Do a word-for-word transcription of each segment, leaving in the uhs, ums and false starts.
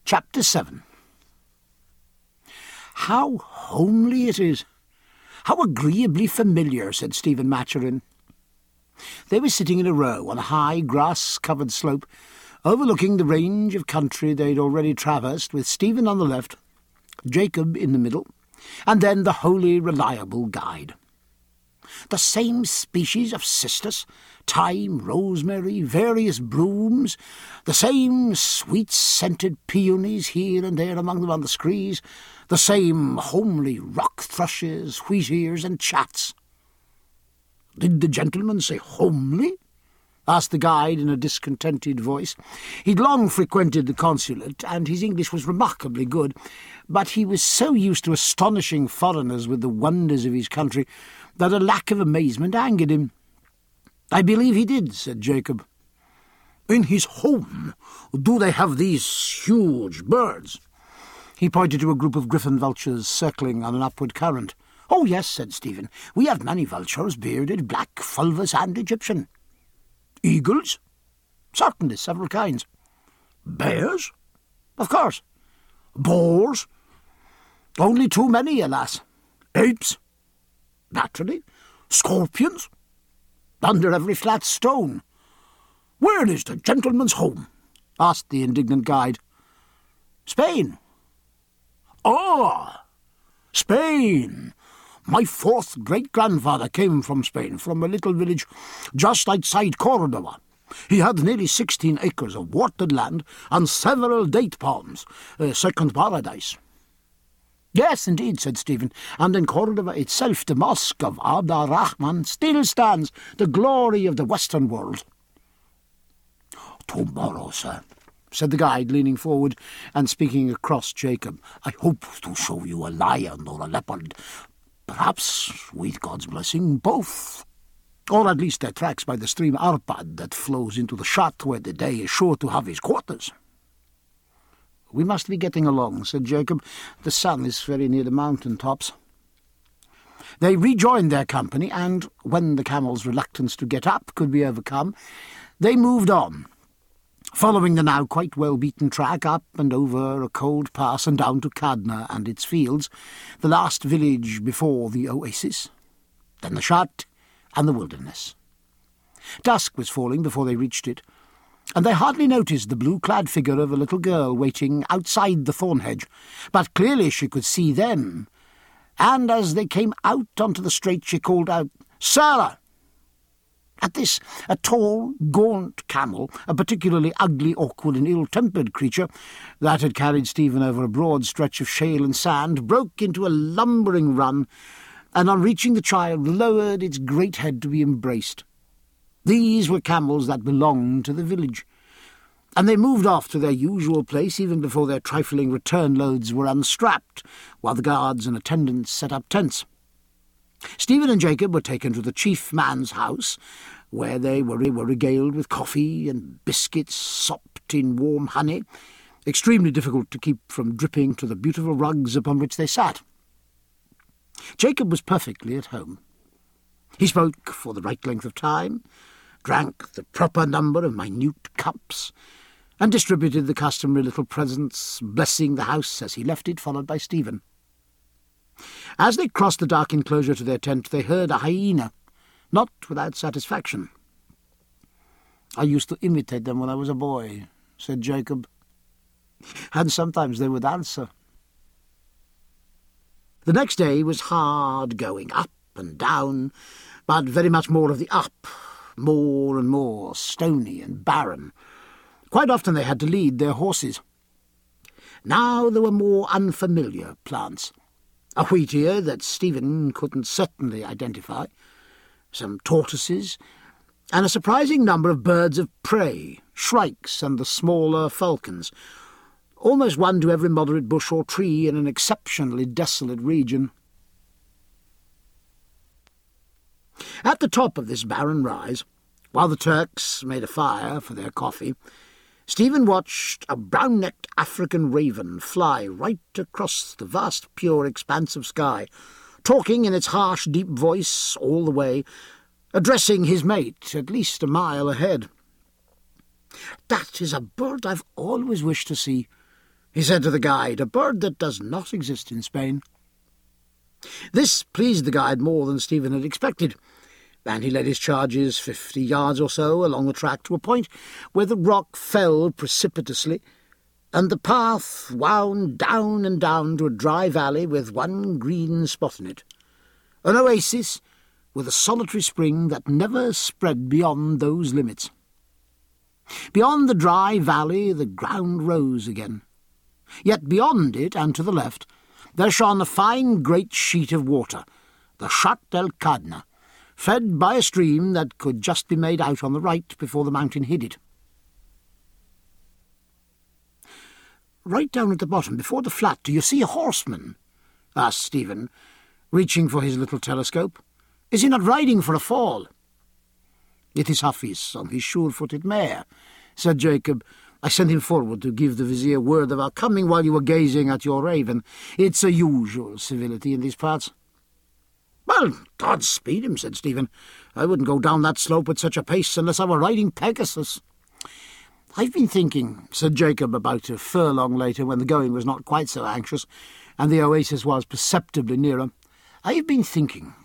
Chapter seven. "How homely it is! How agreeably familiar," said Stephen Maturin. They were sitting in a row on a high, grass-covered slope, overlooking the range of country they'd already traversed, with Stephen on the left, Jacob in the middle, and then the wholly reliable guide. The same species of cistus, thyme, rosemary, various brooms, the same sweet-scented peonies here and there among them on the screes, the same homely rock thrushes, wheatears, and chats. "Did the gentleman say homely?" asked the guide in a discontented voice. He'd long frequented the consulate, and his English was remarkably good, but he was so used to astonishing foreigners with the wonders of his country that a lack of amazement angered him. "I believe he did," said Jacob. "In his home, do they have these huge birds?" He pointed to a group of griffin vultures circling on an upward current. "Oh, yes," said Stephen. "We have many vultures, bearded, black, fulvous, and Egyptian." "Eagles?" "Certainly, several kinds." "Bears?" "Of course." "Boars?" "Only too many, alas." "Apes?" "Naturally." "Scorpions?" "Under every flat stone." "Where is the gentleman's home?" asked the indignant guide. "Spain." "Ah, Spain. My fourth great-grandfather came from Spain, from a little village just outside Cordova. He had nearly sixteen acres of watered land and several date palms, a second paradise." "Yes, indeed," said Stephen, "and in Cordova itself the mosque of Abd al-Rahman still stands, the glory of the Western world." "Tomorrow, sir," said the guide, leaning forward and speaking across Jacob, "I hope to show you a lion or a leopard. Perhaps, with God's blessing, both. Or at least their tracks by the stream Arpad that flows into the Shat, where the Dey is sure to have his quarters." "We must be getting along," said Jacob. "The sun is very near the mountain tops." They rejoined their company, and, when the camel's reluctance to get up could be overcome, they moved on, following the now quite well-beaten track up and over a cold pass and down to Kadna and its fields, the last village before the oasis, then the Shat and the wilderness. Dusk was falling before they reached it, and they hardly noticed the blue-clad figure of a little girl waiting outside the thorn hedge, but clearly she could see them, and as they came out onto the straight she called out, "Sarah!" At this, a tall, gaunt camel, a particularly ugly, awkward, and ill-tempered creature that had carried Stephen over a broad stretch of shale and sand, broke into a lumbering run, and on reaching the child lowered its great head to be embraced. These were camels that belonged to the village, and they moved off to their usual place even before their trifling return loads were unstrapped, while the guards and attendants set up tents. Stephen and Jacob were taken to the chief man's house, where they were, were regaled with coffee and biscuits sopped in warm honey, extremely difficult to keep from dripping to the beautiful rugs upon which they sat. Jacob was perfectly at home. He spoke for the right length of time, drank the proper number of minute cups, and distributed the customary little presents, blessing the house as he left it, followed by Stephen. As they crossed the dark enclosure to their tent, they heard a hyena, not without satisfaction. "I used to imitate them when I was a boy," said Jacob, "and sometimes they would answer." The next day was hard going, up and down, but very much more of the up, more and more stony and barren. Quite often they had to lead their horses. Now there were more unfamiliar plants. A wheatear that Stephen couldn't certainly identify, some tortoises, and a surprising number of birds of prey, shrikes and the smaller falcons, almost one to every moderate bush or tree in an exceptionally desolate region. At the top of this barren rise, while the Turks made a fire for their coffee, Stephen watched a brown-necked African raven fly right across the vast pure expanse of sky, talking in its harsh, deep voice all the way, addressing his mate at least a mile ahead. "That is a bird I've always wished to see," he said to the guide, a bird that does not exist in Spain. This pleased the guide more than Stephen had expected, and he led his charges fifty yards or so along the track to a point where the rock fell precipitously, and the path wound down and down to a dry valley with one green spot in it, an oasis with a solitary spring that never spread beyond those limits. Beyond the dry valley the ground rose again. Yet beyond it, and to the left, there shone a fine great sheet of water, the Chat el Cadna, fed by a stream that could just be made out on the right before the mountain hid it. "Right down at the bottom, before the flat, do you see a horseman?" asked Stephen, reaching for his little telescope. "Is he not riding for a fall?" "It is Hafiz on his sure-footed mare," said Jacob. "I sent him forward to give the vizier word of our coming while you were gazing at your raven. It's a usual civility in these parts." "Well, God speed him," said Stephen. "I wouldn't go down that slope at such a pace unless I were riding Pegasus." "I've been thinking," said Jacob about a furlong later, when the going was not quite so anxious, and the oasis was perceptibly nearer. "I've been thinking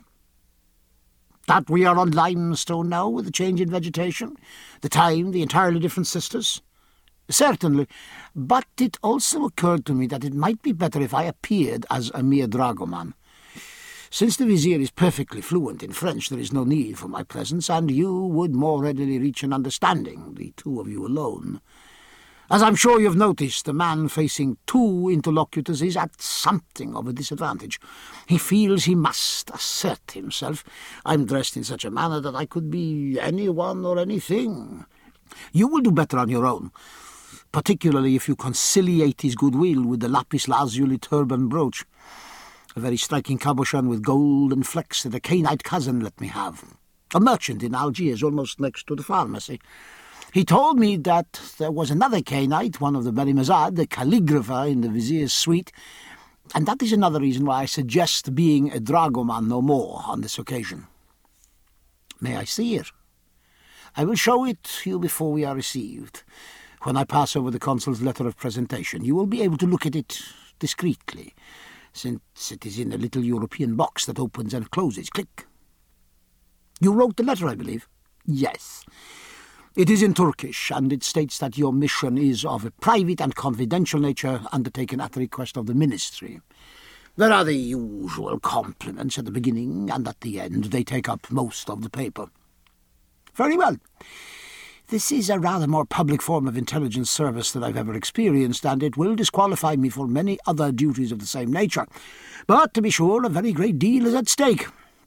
that we are on limestone now, with the change in vegetation, the time, the entirely different sisters. Certainly, but it also occurred to me that it might be better if I appeared as a mere dragoman. Since the vizier is perfectly fluent in French, there is no need for my presence, and you would more readily reach an understanding, the two of you alone. As I'm sure you've noticed, the man facing two interlocutors is at something of a disadvantage. He feels he must assert himself. I'm dressed in such a manner that I could be anyone or anything. You will do better on your own, particularly if you conciliate his goodwill with the lapis lazuli turban brooch, a very striking cabochon with golden flecks that a Cainite cousin let me have, a merchant in Algiers, almost next to the pharmacy. He told me that there was another Cainite, one of the Beni Mazad, the calligrapher in the vizier's suite, and that is another reason why I suggest being a dragoman no more on this occasion." "May I see it?" "I will show it to you before we are received. When I pass over the consul's letter of presentation, you will be able to look at it discreetly, since it is in a little European box that opens and closes. Click. You wrote the letter, I believe?" "Yes. It is in Turkish, and it states that your mission is of a private and confidential nature, undertaken at the request of the ministry. There are the usual compliments at the beginning, and at the end they take up most of the paper." "Very well. This is a rather more public form of intelligence service than I've ever experienced, and it will disqualify me for many other duties of the same nature. But, to be sure, a very great deal is at stake.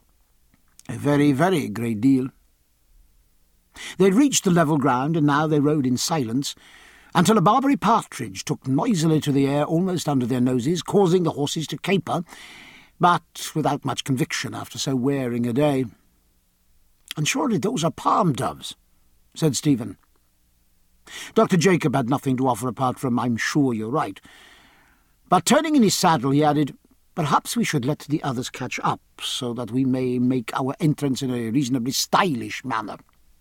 A very, very great deal." They had reached the level ground, and now they rode in silence, until a Barbary partridge took noisily to the air almost under their noses, causing the horses to caper, but without much conviction after so wearing a day. "And surely those are palm doves," said Stephen. Doctor Jacob had nothing to offer apart from, "I'm sure you're right." But turning in his saddle, he added, "Perhaps we should let the others catch up, so that we may make our entrance in a reasonably stylish manner."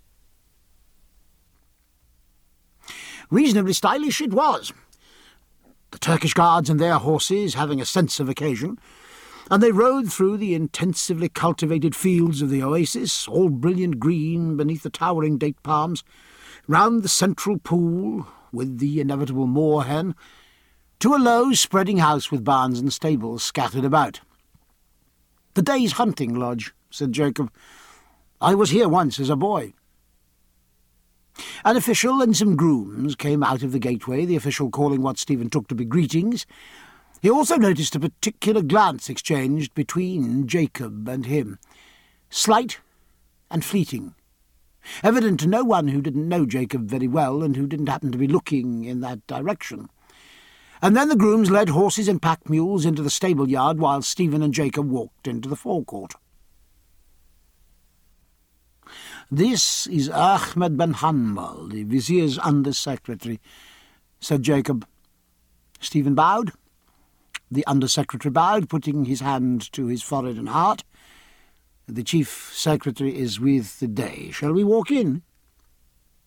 Reasonably stylish it was, the Turkish guards and their horses having a sense of occasion, and they rode through the intensively cultivated fields of the oasis, all brilliant green beneath the towering date palms, round the central pool, with the inevitable moor-hen, to a low spreading house with barns and stables scattered about. "The day's hunting lodge," said Jacob. "I was here once as a boy." An official and some grooms came out of the gateway, the official calling what Stephen took to be greetings. He also noticed a particular glance exchanged between Jacob and him, slight and fleeting, evident to no one who didn't know Jacob very well and who didn't happen to be looking in that direction. And then the grooms led horses and pack mules into the stable-yard, while Stephen and Jacob walked into the forecourt. "This is Ahmed ben Hanbal, the vizier's under-secretary," said Jacob. Stephen bowed. The under-secretary bowed, putting his hand to his forehead and heart. "The chief secretary is with the day. Shall we walk in?"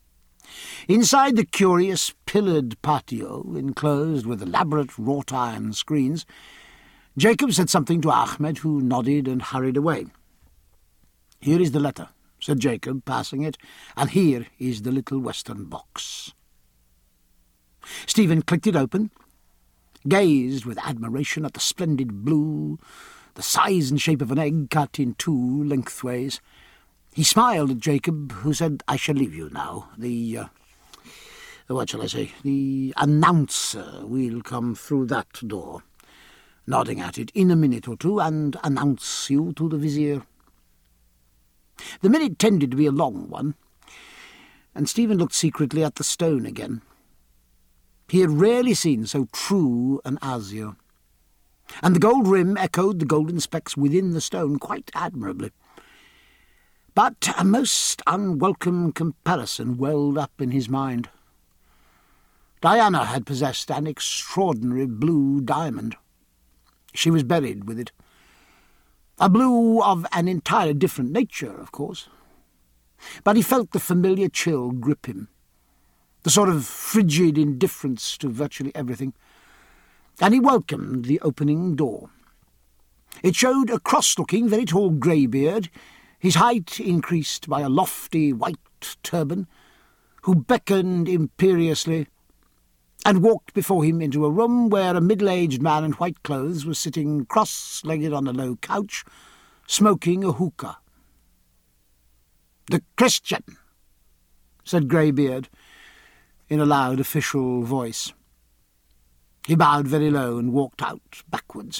Inside the curious pillared patio, enclosed with elaborate wrought-iron screens, Jacob said something to Ahmed, who nodded and hurried away. "Here is the letter," said Jacob, passing it, "and here is the little western box." Stephen clicked it open, gazed with admiration at the splendid blue, the size and shape of an egg cut in two lengthways. He smiled at Jacob, who said, "I shall leave you now. The, uh, what shall I say, the announcer will come through that door," nodding at it, "in a minute or two, and announce you to the vizier." The minute tended to be a long one, and Stephen looked secretly at the stone again. He had rarely seen so true an azure, and the gold rim echoed the golden specks within the stone quite admirably. But a most unwelcome comparison welled up in his mind. Diana had possessed an extraordinary blue diamond. She was buried with it. A blue of an entirely different nature, of course. But he felt the familiar chill grip him, the sort of frigid indifference to virtually everything, and he welcomed the opening door. It showed a cross-looking, very tall greybeard, his height increased by a lofty white turban, who beckoned imperiously and walked before him into a room where a middle-aged man in white clothes was sitting cross-legged on a low couch, smoking a hookah. "The Christian," said Greybeard, in a loud official voice. He bowed very low and walked out backwards.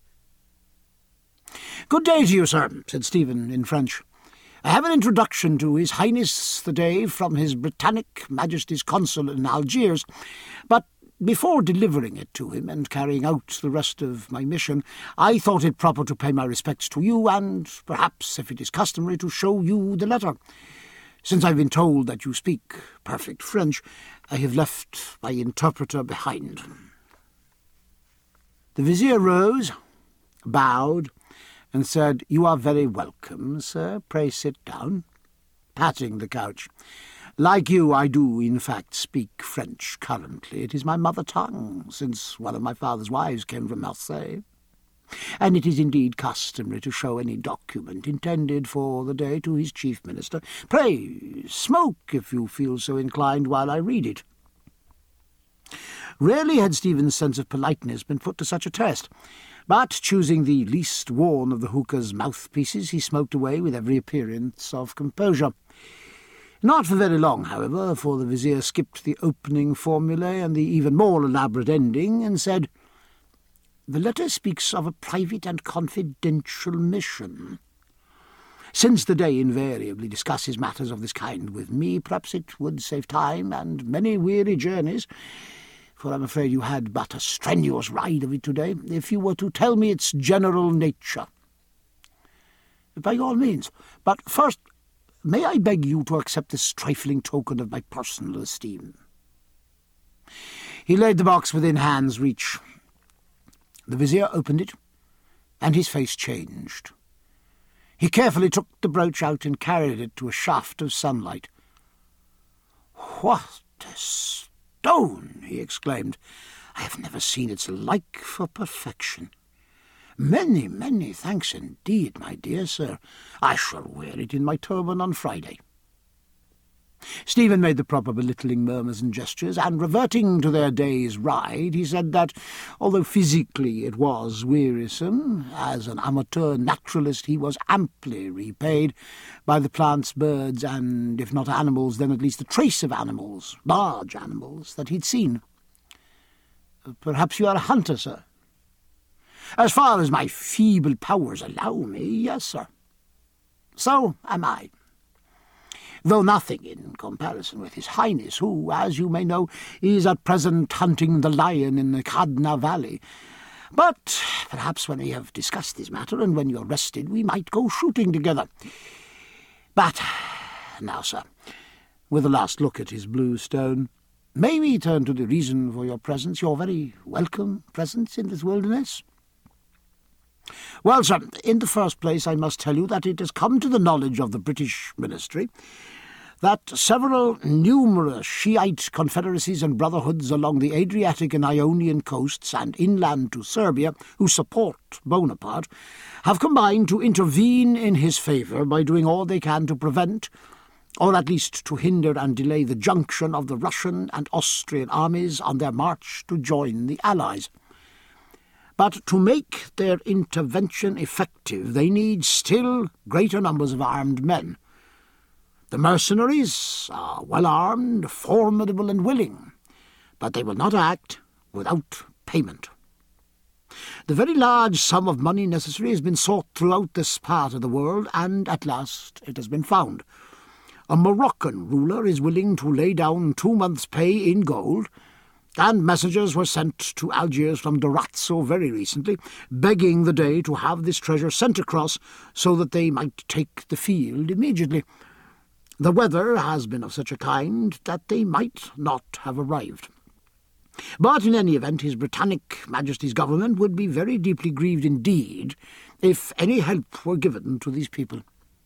"Good day to you, sir," said Stephen in French. "I have an introduction to His Highness the Day from His Britannic Majesty's Consul in Algiers, but before delivering it to him and carrying out the rest of my mission, I thought it proper to pay my respects to you and, perhaps, if it is customary, to show you the letter. Since I've been told that you speak perfect French, I have left my interpreter behind." The vizier rose, bowed, and said, "You are very welcome, sir. Pray sit down," patting the couch. "Like you, I do, in fact, speak French currently. It is my mother tongue, since one of my father's wives came from Marseille. And it is indeed customary to show any document intended for the day to his chief minister. Pray, smoke if you feel so inclined while I read it." Rarely had Stephen's sense of politeness been put to such a test, but, choosing the least worn of the hookah's mouthpieces, he smoked away with every appearance of composure. Not for very long, however, for the vizier skipped the opening formulae and the even more elaborate ending, and said, "The letter speaks of a private and confidential mission. Since the Dey invariably discusses matters of this kind with me, perhaps it would save time and many weary journeys, for I'm afraid you had but a strenuous ride of it today, if you were to tell me its general nature." "By all means. But first, may I beg you to accept this trifling token of my personal esteem?" He laid the box within hand's reach. The vizier opened it, and his face changed. He carefully took the brooch out and carried it to a shaft of sunlight. "What a stone!" he exclaimed. "I have never seen its like for perfection. Many, many thanks indeed, my dear sir. I shall wear it in my turban on Friday." Stephen made the proper belittling murmurs and gestures, and reverting to their day's ride, he said that, although physically it was wearisome, as an amateur naturalist he was amply repaid by the plants, birds, and, if not animals, then at least a trace of animals, large animals, that he'd seen. "Perhaps you are a hunter, sir?" "As far as my feeble powers allow me, yes, sir." "So am I. Though nothing in comparison with His Highness, who, as you may know, is at present hunting the lion in the Kadna Valley. But perhaps when we have discussed this matter, and when you're rested, we might go shooting together. But now, sir," with a last look at his blue stone, "may we turn to the reason for your presence, your very welcome presence in this wilderness?" "Well, sir, in the first place I must tell you that it has come to the knowledge of the British Ministry that several numerous Shiite confederacies and brotherhoods along the Adriatic and Ionian coasts and inland to Serbia, who support Bonaparte, have combined to intervene in his favour by doing all they can to prevent, or at least to hinder and delay the junction of the Russian and Austrian armies on their march to join the Allies. But to make their intervention effective, they need still greater numbers of armed men. The mercenaries are well-armed, formidable and willing, but they will not act without payment. The very large sum of money necessary has been sought throughout this part of the world, and at last it has been found. A Moroccan ruler is willing to lay down two months' pay in gold, and messengers were sent to Algiers from Durazzo very recently, begging the Dey to have this treasure sent across so that they might take the field immediately. The weather has been of such a kind that they might not have arrived. But in any event, His Britannic Majesty's government would be very deeply grieved indeed if any help were given to these people.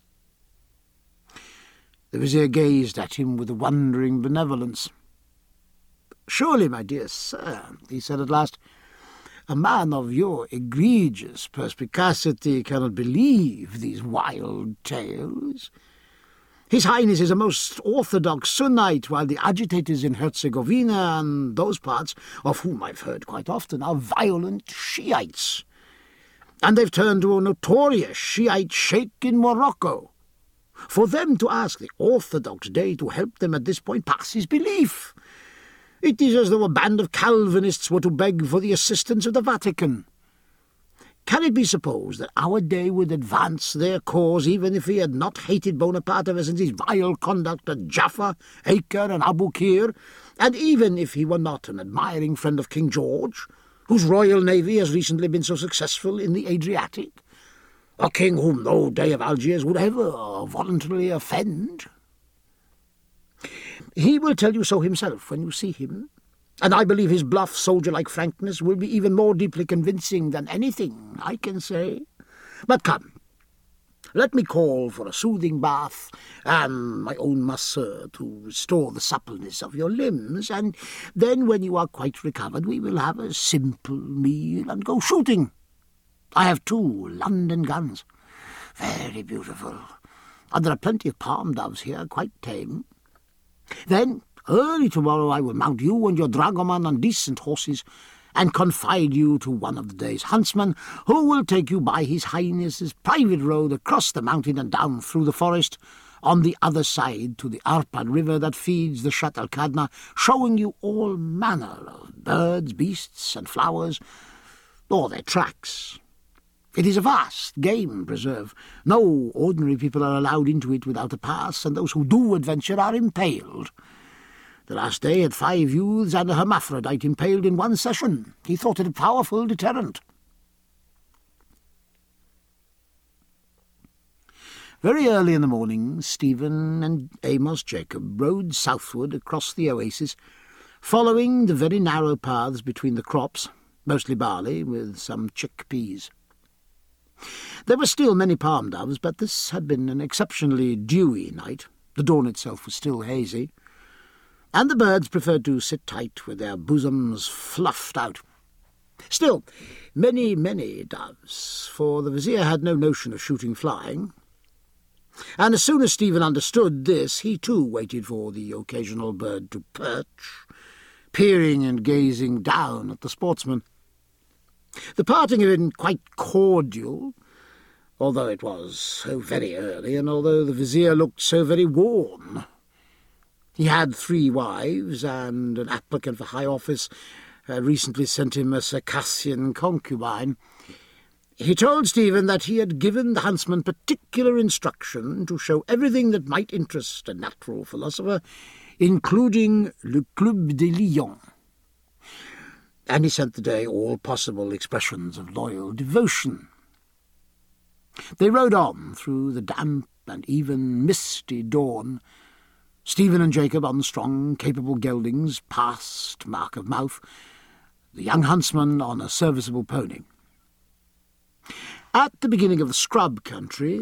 The Vizier gazed at him with a wondering benevolence. "Surely, my dear sir," he said at last, "a man of your egregious perspicacity cannot believe these wild tales. His Highness is a most orthodox Sunnite, while the agitators in Herzegovina and those parts, of whom I've heard quite often, are violent Shiites. And they've turned to a notorious Shiite sheikh in Morocco. For them to ask the Orthodox Dey to help them at this point passes belief. It is as though a band of Calvinists were to beg for the assistance of the Vatican. Can it be supposed that our Dey would advance their cause even if he had not hated Bonaparte ever since his vile conduct at Jaffa, Acre and Aboukir, and even if he were not an admiring friend of King George, whose royal navy has recently been so successful in the Adriatic? A king whom no Dey of Algiers would ever voluntarily offend? He will tell you so himself when you see him, and I believe his bluff, soldier-like frankness will be even more deeply convincing than anything I can say. But come, let me call for a soothing bath and my own masseur to restore the suppleness of your limbs, and then when you are quite recovered we will have a simple meal and go shooting. I have two London guns, very beautiful, and there are plenty of palm doves here, quite tame. Then, early tomorrow I will mount you and your dragoman on decent horses and confide you to one of the Dey's huntsmen, who will take you by His Highness's private road across the mountain and down through the forest, on the other side to the Arpad River that feeds the Shatt al-Kadna, showing you all manner of birds, beasts, and flowers, or their tracks. It is a vast game preserve. No ordinary people are allowed into it without a pass, and those who do adventure are impaled. The last day had five youths and a hermaphrodite impaled in one session. He thought it a powerful deterrent. Very early in the morning, Stephen and Amos Jacob rode southward across the oasis, following the very narrow paths between the crops, mostly barley with some chickpeas. There were still many palm doves, but this had been an exceptionally dewy night. The dawn itself was still hazy, and the birds preferred to sit tight with their bosoms fluffed out. Still, many, many doves, for the Vizier had no notion of shooting flying, and as soon as Stephen understood this, he too waited for the occasional bird to perch, peering and gazing down at the sportsman. The parting had been quite cordial, although it was so very early, and although the Vizier looked so very worn. He had three wives, and an applicant for high office had recently sent him a Circassian concubine. He told Stephen that he had given the huntsman particular instruction to show everything that might interest a natural philosopher, including Le Club des Lions. And he sent the Dey all possible expressions of loyal devotion. They rode on through the damp and even misty dawn, Stephen and Jacob on strong, capable geldings, past Mark of Mouth, the young huntsman on a serviceable pony. At the beginning of the scrub country,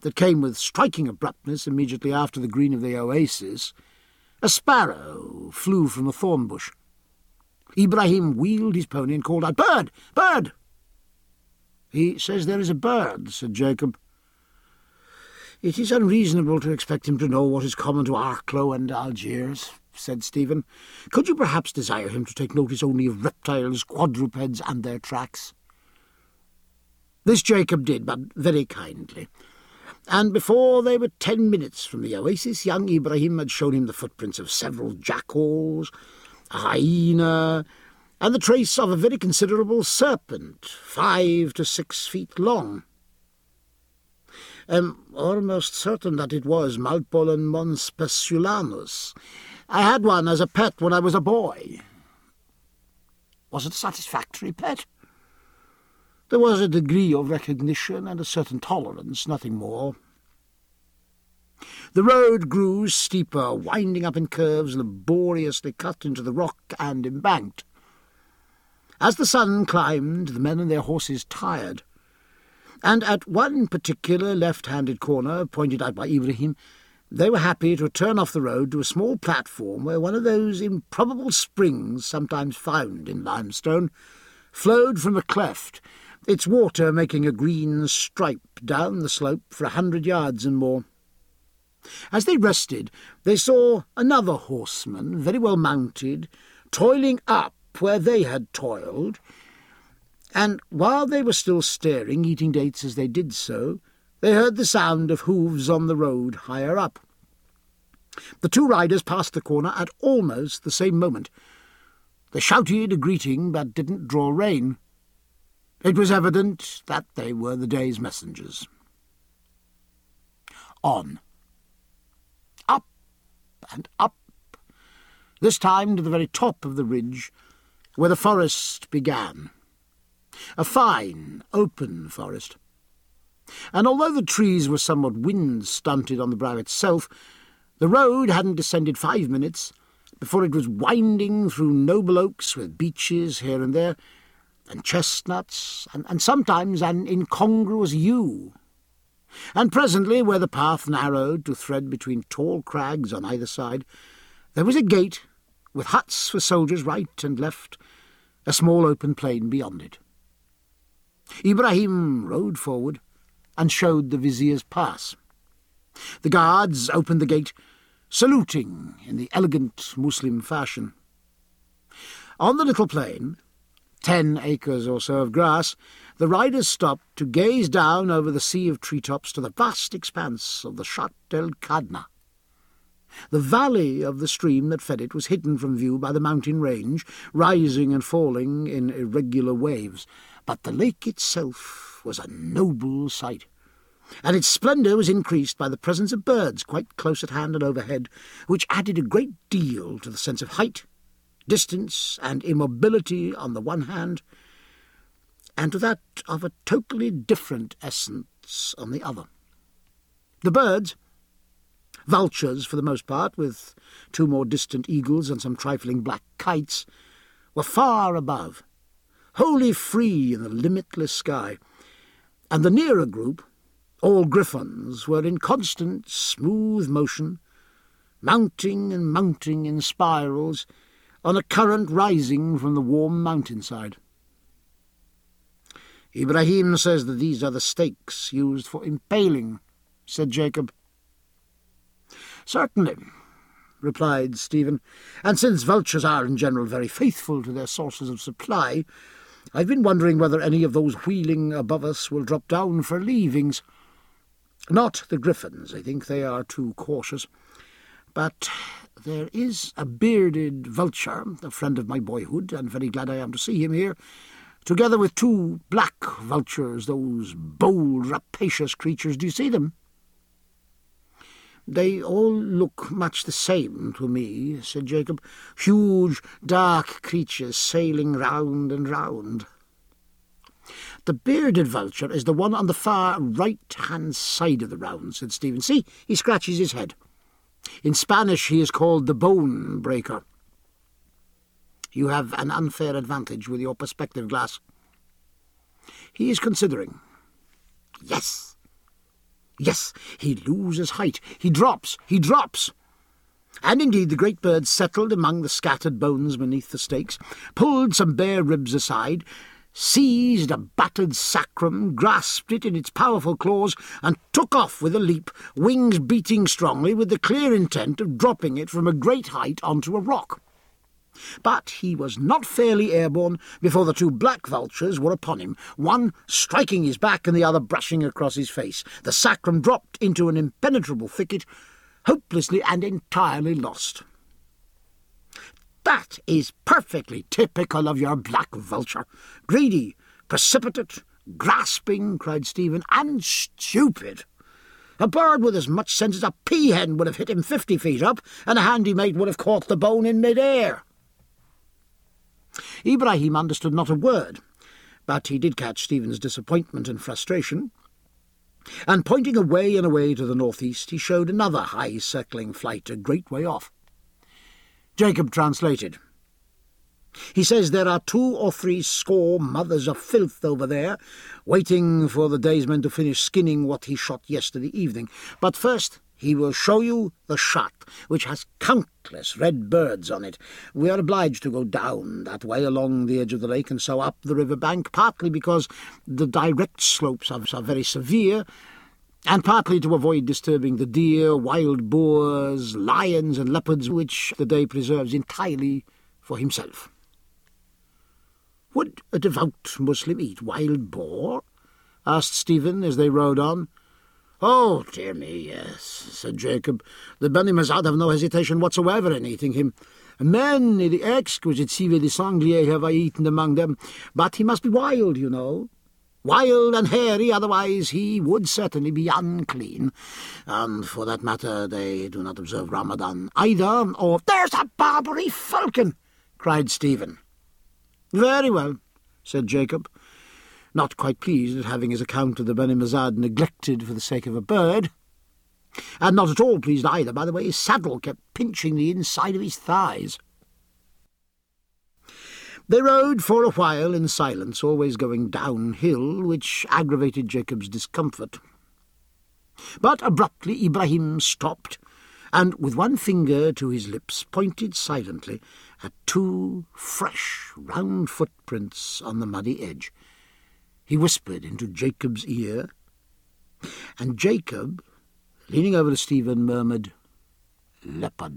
that came with striking abruptness immediately after the green of the oasis, a sparrow flew from a thorn bush. Ibrahim wheeled his pony and called out, "Bird! Bird!" "He says there is a bird," said Jacob. "It is unreasonable to expect him to know what is common to Arklow and Algiers," said Stephen. "Could you perhaps desire him to take notice only of reptiles, quadrupeds, and their tracks?" This Jacob did, but very kindly, and before they were ten minutes from the oasis, young Ibrahim had shown him the footprints of several jackals, a hyena, and the trace of a very considerable serpent, five to six feet long. "I'm almost certain that it was Malpolon monspeculanus. I had one as a pet when I was a boy." "Was it a satisfactory pet?" "There was a degree of recognition and a certain tolerance, nothing more." The road grew steeper, winding up in curves laboriously cut into the rock and embanked. As the sun climbed, the men and their horses tired, and at one particular left-handed corner, pointed out by Ibrahim, they were happy to turn off the road to a small platform where one of those improbable springs sometimes found in limestone flowed from a cleft, its water making a green stripe down the slope for a hundred yards and more. As they rested, they saw another horseman, very well mounted, toiling up where they had toiled, and while they were still staring, eating dates as they did so, they heard the sound of hooves on the road higher up. The two riders passed the corner at almost the same moment. They shouted a greeting, but didn't draw rein. It was evident that they were the day's messengers. On. Up and up, this time to the very top of the ridge, where the forest began. A fine, open forest. And although the trees were somewhat wind-stunted on the brow itself, the road hadn't descended five minutes before it was winding through noble oaks with beeches here and there, and chestnuts, and, and sometimes an incongruous yew. And presently, where the path narrowed to thread between tall crags on either side, there was a gate with huts for soldiers right and left, a small open plain beyond it. Ibrahim rode forward and showed the vizier's pass. The guards opened the gate, saluting in the elegant Muslim fashion. On the little plain, ten acres or so of grass, the riders stopped to gaze down over the sea of treetops to the vast expanse of the Shat el-Kadna. The valley of the stream that fed it was hidden from view by the mountain range, rising and falling in irregular waves, but the lake itself was a noble sight, and its splendour was increased by the presence of birds quite close at hand and overhead, which added a great deal to the sense of height, distance, and immobility on the one hand, and to that of a totally different essence on the other. The birds, vultures for the most part, with two more distant eagles and some trifling black kites, were far above, wholly free in the limitless sky, and the nearer group, all griffons, were in constant smooth motion, mounting and mounting in spirals on a current rising from the warm mountainside. "Ibrahim says that these are the stakes used for impaling," said Jacob. "Certainly," replied Stephen, "and since vultures are in general very faithful to their sources of supply, I've been wondering whether any of those wheeling above us will drop down for leavings. Not the griffins, I think they are too cautious, but there is a bearded vulture, a friend of my boyhood, and very glad I am to see him here, together with two black vultures, those bold, rapacious creatures. Do you see them?" "They all look much the same to me," said Jacob. "Huge, dark creatures sailing round and round." "The bearded vulture is the one on the far right-hand side of the round," said Stephen. "See, he scratches his head. In Spanish he is called the bone breaker. You have an unfair advantage with your perspective glass." "He is considering." "Yes." Yes, he loses height. He drops. He drops. And indeed the great bird settled among the scattered bones beneath the stakes, pulled some bare ribs aside, seized a battered sacrum, grasped it in its powerful claws, and took off with a leap, wings beating strongly, with the clear intent of dropping it from a great height onto a rock. But he was not fairly airborne before the two black vultures were upon him, one striking his back and the other brushing across his face. The sacrum dropped into an impenetrable thicket, hopelessly and entirely lost. "That is perfectly typical of your black vulture. Greedy, precipitate, grasping," cried Stephen, "and stupid. A bird with as much sense as a peahen would have hit him fifty feet up, and a handy mate would have caught the bone in mid-air." Ibrahim understood not a word, but he did catch Stephen's disappointment and frustration, and pointing away and away to the northeast, he showed another high-circling flight a great way off. Jacob translated. "He says there are two or three score mothers of filth over there, waiting for the daysman to finish skinning what he shot yesterday evening. But first he will show you the shaft, which has countless red birds on it. We are obliged to go down that way along the edge of the lake and so up the river bank, partly because the direct slopes are, are very severe, and partly to avoid disturbing the deer, wild boars, lions and leopards, which the Dey preserves entirely for himself." "Would a devout Muslim eat wild boar?" asked Stephen as they rode on. "Oh, dear me, yes," said Jacob. "The Beni Mazad have no hesitation whatsoever in eating him. Many the exquisite civet de sanglier have I eaten among them, but he must be wild, you know. Wild and hairy, otherwise he would certainly be unclean. And for that matter, they do not observe Ramadan either, or—" "There's a Barbary falcon!" cried Stephen. "Very well," said Jacob, not quite pleased at having his account of the Beni Mazad neglected for the sake of a bird, and not at all pleased either by the way his saddle kept pinching the inside of his thighs. They rode for a while in silence, always going downhill, which aggravated Jacob's discomfort. But abruptly Ibrahim stopped, and with one finger to his lips pointed silently at two fresh, round footprints on the muddy edge. He whispered into Jacob's ear, and Jacob, leaning over to Stephen, murmured, "Leopard."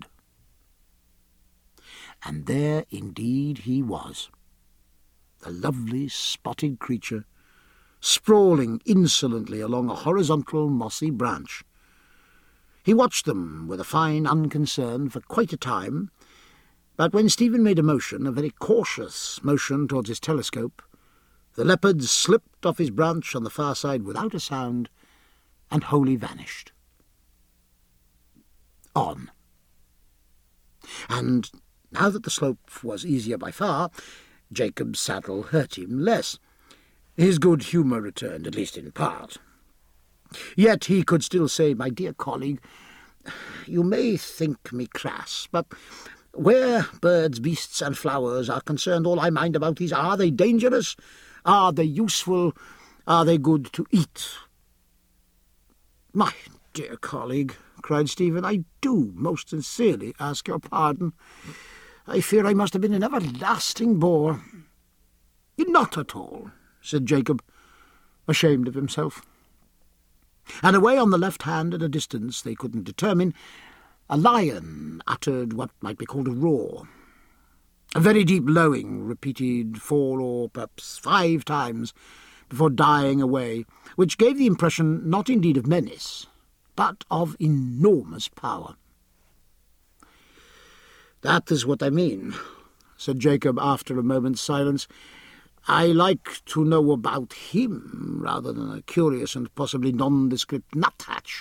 And there indeed he was, the lovely spotted creature, sprawling insolently along a horizontal mossy branch. He watched them with a fine unconcern for quite a time, but when Stephen made a motion, a very cautious motion towards his telescope, the leopard slipped off his branch on the far side without a sound and wholly vanished. On. And now that the slope was easier by far, Jacob's saddle hurt him less. His good humour returned, at least in part. Yet he could still say, "My dear colleague, you may think me crass, but where birds, beasts, and flowers are concerned, all I mind about is, are they dangerous? Are they useful? Are they good to eat?" "My dear colleague," cried Stephen, "I do most sincerely ask your pardon. I fear I must have been an everlasting bore." "Not at all," said Jacob, ashamed of himself. And away on the left hand, at a distance they couldn't determine, a lion uttered what might be called a roar. A very deep lowing, repeated four or perhaps five times before dying away, which gave the impression not indeed of menace, but of enormous power. "That is what I mean," said Jacob after a moment's silence. "I like to know about him rather than a curious and possibly nondescript nuthatch."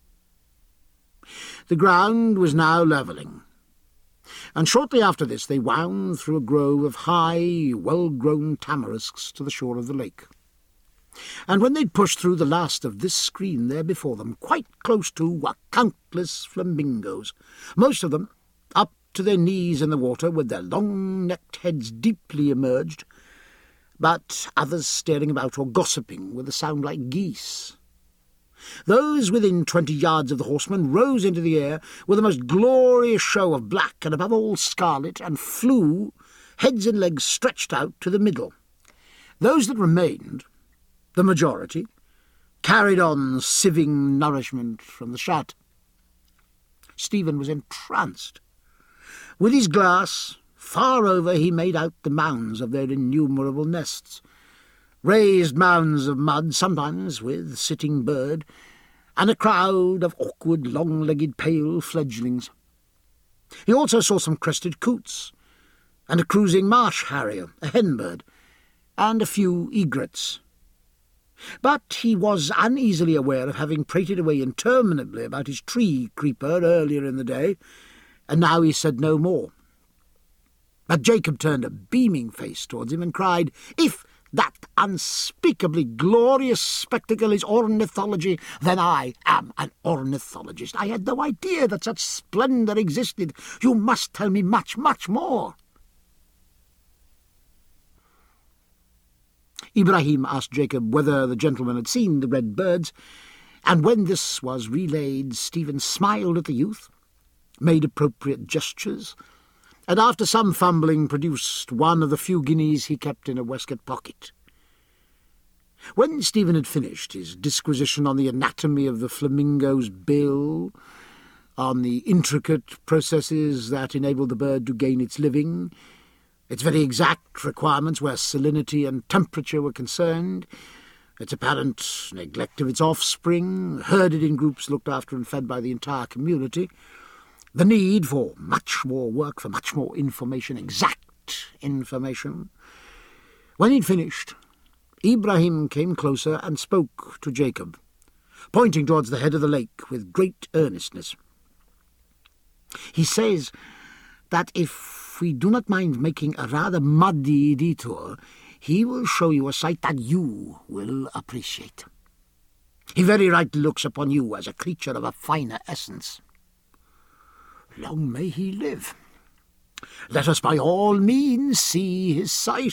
The ground was now levelling, and shortly after this they wound through a grove of high, well-grown tamarisks to the shore of the lake. And when they'd pushed through the last of this screen there before them, quite close to were countless flamingos, most of them up to their knees in the water, with their long-necked heads deeply emerged, but others staring about or gossiping with a sound like geese. Those within twenty yards of the horseman rose into the air with the most glorious show of black and above all scarlet, and flew, heads and legs stretched out, to the middle. Those that remained, the majority, carried on sieving nourishment from the shot. Stephen was entranced. With his glass, far over, he made out the mounds of their innumerable nests, raised mounds of mud, sometimes with sitting bird, and a crowd of awkward, long-legged, pale fledglings. He also saw some crested coots, and a cruising marsh harrier, a hen bird, and a few egrets. But he was uneasily aware of having prated away interminably about his tree creeper earlier in the day, and now he said no more. But Jacob turned a beaming face towards him and cried, "If that unspeakably glorious spectacle is ornithology, then I am an ornithologist. I had no idea that such splendour existed. You must tell me much, much more." Ibrahim asked Jacob whether the gentleman had seen the red birds, and when this was relayed, Stephen smiled at the youth, made appropriate gestures, and after some fumbling produced one of the few guineas he kept in a waistcoat pocket. When Stephen had finished his disquisition on the anatomy of the flamingo's bill, on the intricate processes that enabled the bird to gain its living, its very exact requirements where salinity and temperature were concerned, its apparent neglect of its offspring, herded in groups looked after and fed by the entire community, the need for much more work, for much more information, exact information. When he'd finished, Ibrahim came closer and spoke to Jacob, pointing towards the head of the lake with great earnestness. He says that if we do not mind making a rather muddy detour, he will show you a sight that you will appreciate. He very rightly looks upon you as a creature of a finer essence. Long may he live. Let us by all means see his sight.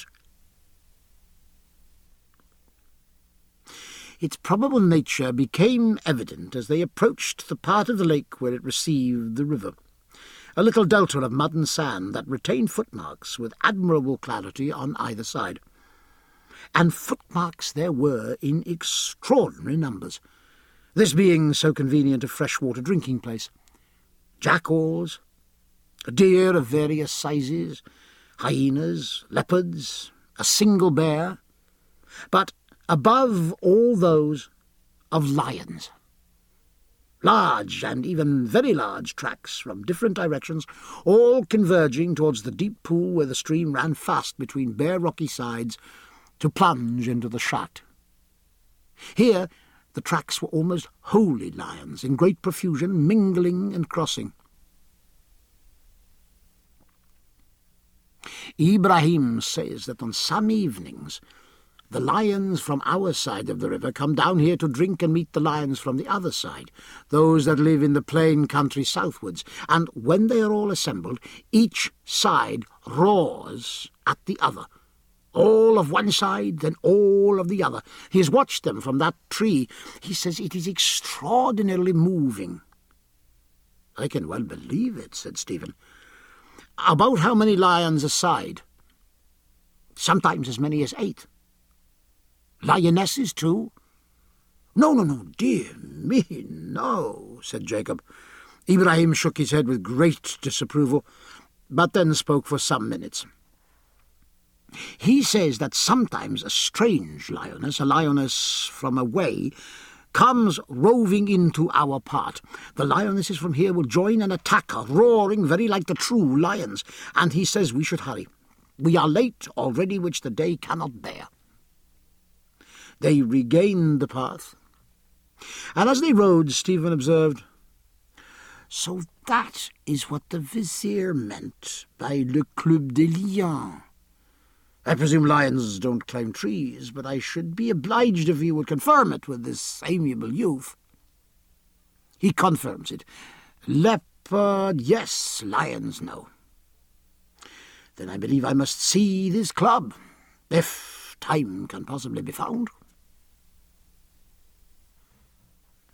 Its probable nature became evident as they approached the part of the lake where it received the river, a little delta of mud and sand that retained footmarks with admirable clarity on either side. And footmarks there were in extraordinary numbers, this being so convenient a freshwater drinking place. Jackals, deer of various sizes, hyenas, leopards, a single bear, but above all those, of lions. Large and even very large tracks from different directions, all converging towards the deep pool where the stream ran fast between bare rocky sides to plunge into the Shat. Here the tracks were almost wholly lions, in great profusion, mingling and crossing. Ibrahim says that on some evenings the lions from our side of the river come down here to drink and meet the lions from the other side, those that live in the plain country southwards, and when they are all assembled, each side roars at the other, all of one side, then all of the other. He has watched them from that tree. He says it is extraordinarily moving. I can well believe it, said Stephen. About how many lions a side? Sometimes as many as eight. Lionesses, too? No, no, no, dear me, no, said Jacob. Ibrahim shook his head with great disapproval, but then spoke for some minutes. He says that sometimes a strange lioness, a lioness from away, comes roving into our part. The lionesses from here will join and attack her, roaring very like the true lions, and he says we should hurry. We are late already, which the day cannot bear. They regained the path, and as they rode, Stephen observed, "So that is what the vizier meant by le Club des Lions. I presume lions don't climb trees, but I should be obliged if you would confirm it with this amiable youth." He confirms it. Leopard, yes, lions, no. Then I believe I must see this club, if time can possibly be found.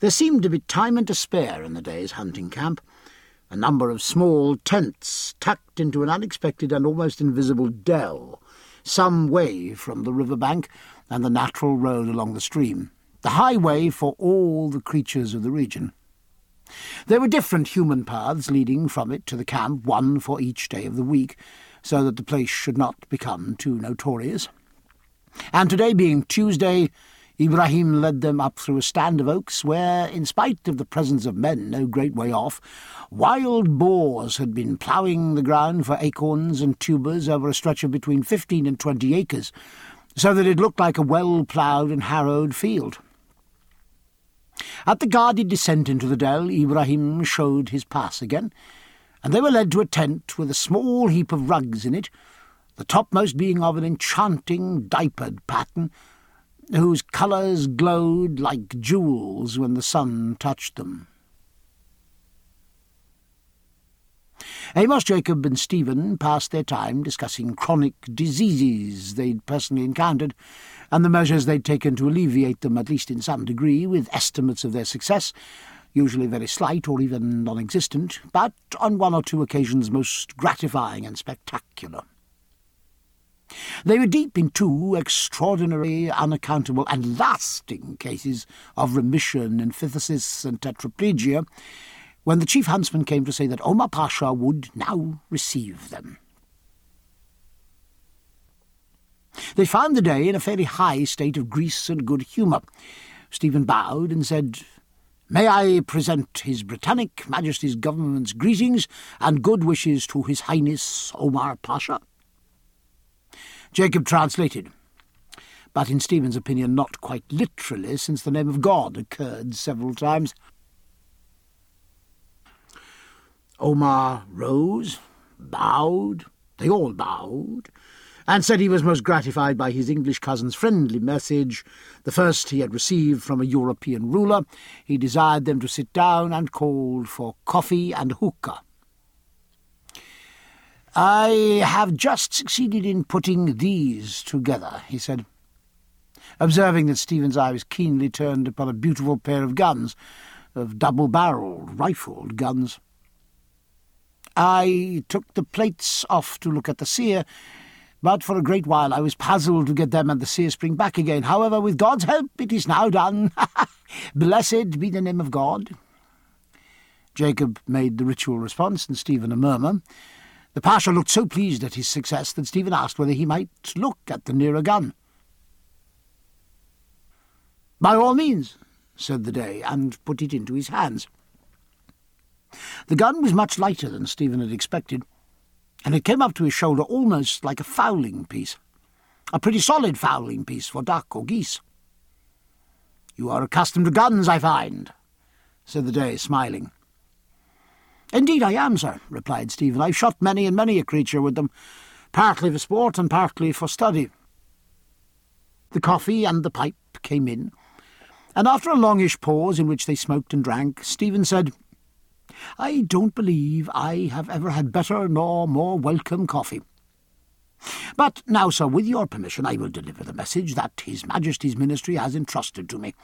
There seemed to be time and to spare in the day's hunting camp. A number of small tents tucked into an unexpected and almost invisible dell, some way from the river bank and the natural road along the stream, the highway for all the creatures of the region. There were different human paths leading from it to the camp, one for each day of the week, so that the place should not become too notorious. And today being Tuesday, Ibrahim led them up through a stand of oaks where, in spite of the presence of men no great way off, wild boars had been ploughing the ground for acorns and tubers over a stretch of between fifteen and twenty acres, so that it looked like a well-ploughed and harrowed field. At the guarded descent into the dell, Ibrahim showed his pass again, and they were led to a tent with a small heap of rugs in it, the topmost being of an enchanting diapered pattern, whose colours glowed like jewels when the sun touched them. Amos, Jacob and Stephen passed their time discussing chronic diseases they'd personally encountered and the measures they'd taken to alleviate them, at least in some degree, with estimates of their success, usually very slight or even non-existent, but on one or two occasions most gratifying and spectacular. They were deep in two extraordinary, unaccountable and lasting cases of remission and phthisis and tetraplegia, when the chief huntsman came to say that Omar Pasha would now receive them. They found the day in a fairly high state of grease and good humour. Stephen bowed and said, "May I present His Britannic Majesty's Government's greetings and good wishes to His Highness Omar Pasha?" Jacob translated, but in Stephen's opinion not quite literally, since the name of God occurred several times. Omar rose, bowed, they all bowed, and said he was most gratified by his English cousin's friendly message, the first he had received from a European ruler. He desired them to sit down and called for coffee and hookah. "I have just succeeded in putting these together," he said, observing that Stephen's eye was keenly turned upon a beautiful pair of guns, of double-barrelled, rifled guns. "I took the plates off to look at the sear, but for a great while I was puzzled to get them and the sear spring back again. However, with God's help, it is now done. Blessed be the name of God." Jacob made the ritual response, and Stephen a murmur. The Pasha looked so pleased at his success that Stephen asked whether he might look at the nearer gun. "By all means," said the Dey, and put it into his hands. The gun was much lighter than Stephen had expected, and it came up to his shoulder almost like a fowling piece, a pretty solid fowling piece for duck or geese. "You are accustomed to guns, I find," said the Dey, smiling. "Indeed I am, sir," replied Stephen. "I've shot many and many a creature with them, partly for sport and partly for study." The coffee and the pipe came in, and after a longish pause in which they smoked and drank, Stephen said, "I don't believe I have ever had better nor more welcome coffee. But now, sir, with your permission, I will deliver the message that His Majesty's Ministry has entrusted to me.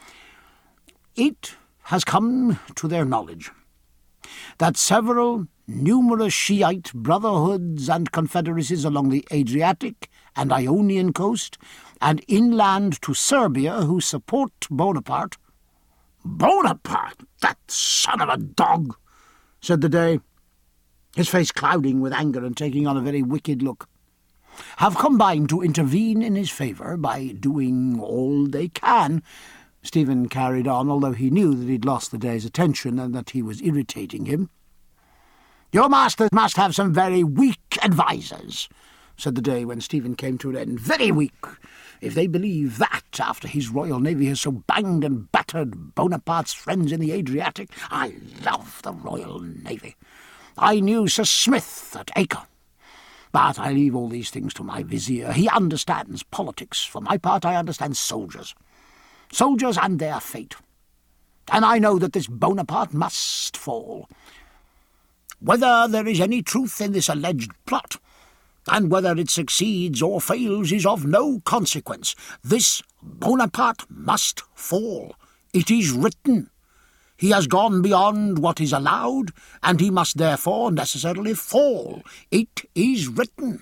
It has come to their knowledge that several numerous Shiite brotherhoods and confederacies along the Adriatic and Ionian coast and inland to Serbia who support Bonaparte—" "Bonaparte, that son of a dog!" said the Dey, his face clouding with anger and taking on a very wicked look, "have combined to intervene in his favour by doing all they can." Stephen carried on, although he knew that he'd lost the Dey's attention and that he was irritating him. "Your masters must have some very weak advisers," said the Dey when Stephen came to an end. "Very weak, if they believe that, after his Royal Navy has so banged and battered Bonaparte's friends in the Adriatic. I love the Royal Navy. I knew Sir Smith at Acre. But I leave all these things to my vizier. He understands politics. For my part, I understand soldiers. Soldiers and their fate. And I know that this Bonaparte must fall. Whether there is any truth in this alleged plot, and whether it succeeds or fails, is of no consequence. This Bonaparte must fall. It is written. He has gone beyond what is allowed, and he must therefore necessarily fall. It is written."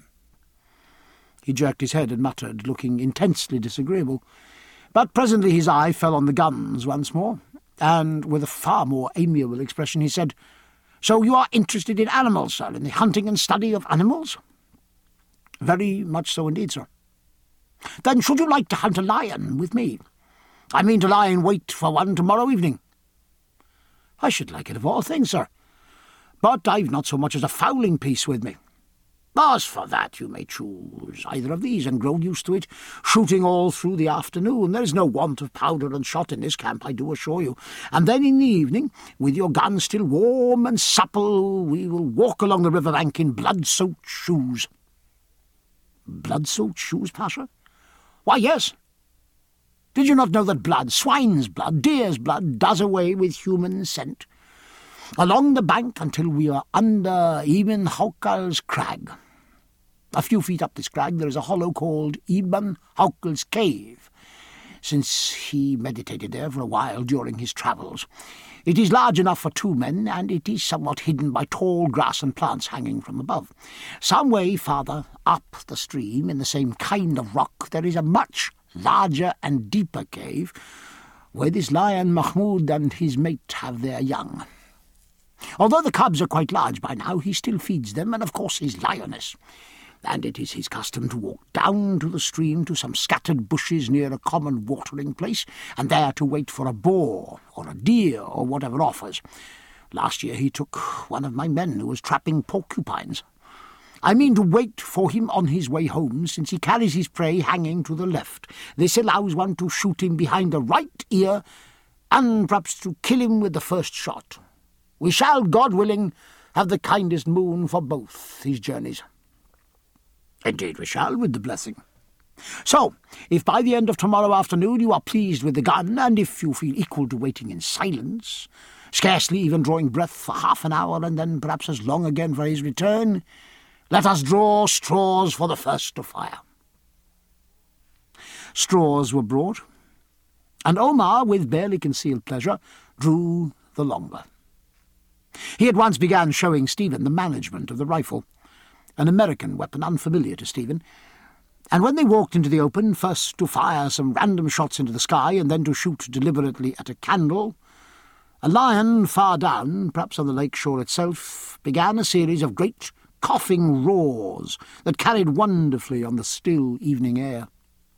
He jerked his head and muttered, looking intensely disagreeable. But presently his eye fell on the guns once more, and with a far more amiable expression he said, "So you are interested in animals, sir, in the hunting and study of animals?" "Very much so indeed, sir." "Then should you like to hunt a lion with me? I mean to lie in wait for one tomorrow evening." "I should like it of all things, sir, but I've not so much as a fowling piece with me." "As for that, you may choose either of these and grow used to it, shooting all through the afternoon. There is no want of powder and shot in this camp, I do assure you. And then in the evening, with your gun still warm and supple, we will walk along the river bank in blood-soaked shoes." "Blood-soaked shoes, Pasha?" "Why, yes. Did you not know that blood, swine's blood, deer's blood, does away with human scent? Along the bank until we are under Ibn Haukal's crag. A few feet up this crag there is a hollow called Ibn Haukal's cave, since he meditated there for a while during his travels. It is large enough for two men, and it is somewhat hidden by tall grass and plants hanging from above. Some way farther up the stream, in the same kind of rock, there is a much larger and deeper cave, where this lion Mahmoud and his mate have their young. Although the cubs are quite large by now, he still feeds them, and of course his lioness. And it is his custom to walk down to the stream to some scattered bushes near a common watering place, and there to wait for a boar or a deer or whatever offers. Last year he took one of my men who was trapping porcupines. I mean to wait for him on his way home, since he carries his prey hanging to the left. This allows one to shoot him behind the right ear, and perhaps to kill him with the first shot. We shall, God willing, have the kindest moon for both his journeys." "Indeed we shall, with the blessing. So, if by the end of tomorrow afternoon you are pleased with the gun, and if you feel equal to waiting in silence, scarcely even drawing breath for half an hour, and then perhaps as long again for his return, let us draw straws for the first to fire." Straws were brought, and Omar, with barely concealed pleasure, drew the longer. He at once began showing Stephen the management of the rifle, an American weapon unfamiliar to Stephen, and when they walked into the open, first to fire some random shots into the sky and then to shoot deliberately at a candle, a lion far down, perhaps on the lake shore itself, began a series of great coughing roars that carried wonderfully on the still evening air.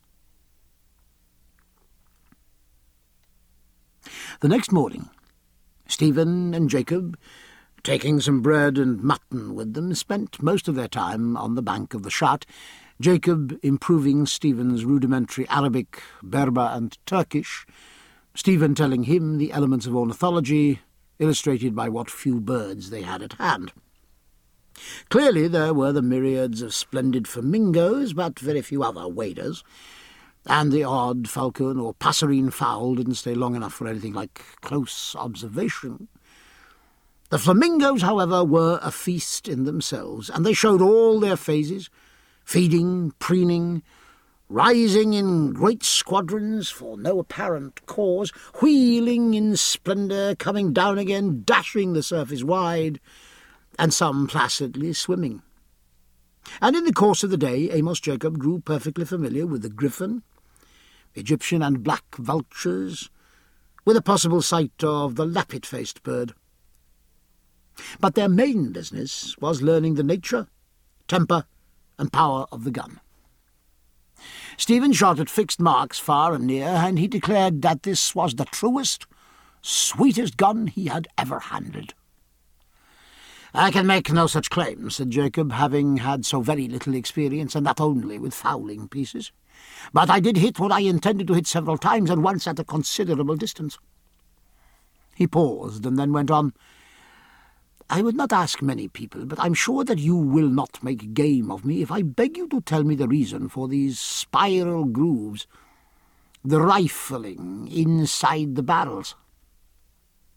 The next morning, Stephen and Jacob, taking some bread and mutton with them, spent most of their time on the bank of the Shat, Jacob improving Stephen's rudimentary Arabic, Berber and Turkish, Stephen telling him the elements of ornithology, illustrated by what few birds they had at hand. Clearly there were the myriads of splendid flamingos, but very few other waders, and the odd falcon or passerine fowl didn't stay long enough for anything like close observation. The flamingos, however, were a feast in themselves, and they showed all their phases, feeding, preening, rising in great squadrons for no apparent cause, wheeling in splendour, coming down again, dashing the surface wide, and some placidly swimming. And in the course of the day Amos Jacob grew perfectly familiar with the griffin, Egyptian and black vultures, with a possible sight of the lappet-faced bird. But their main business was learning the nature, temper, and power of the gun. Stephen shot at fixed marks far and near, and he declared that this was the truest, sweetest gun he had ever handled. "I can make no such claim," said Jacob, having had so very little experience, and not only with fowling pieces. "But I did hit what I intended to hit several times, and once at a considerable distance." He paused, and then went on, "I would not ask many people, but I'm sure that you will not make game of me if I beg you to tell me the reason for these spiral grooves, the rifling inside the barrels."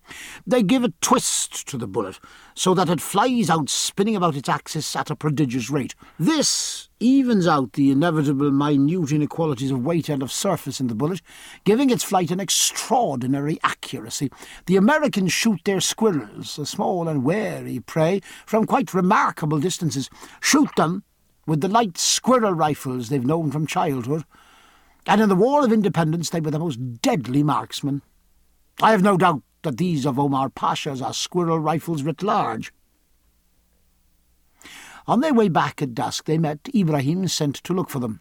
They give a twist to the bullet, so that it flies out spinning about its axis at a prodigious rate. This evens out the inevitable minute inequalities of weight and of surface in the bullet, giving its flight an extraordinary accuracy. The Americans shoot their squirrels, a small and wary prey, from quite remarkable distances. Shoot them with the light squirrel rifles they've known from childhood, and in the War of Independence they were the most deadly marksmen. I have no doubt that these of Omar Pasha's are squirrel rifles writ large. On their way back at dusk they met Ibrahim, sent to look for them.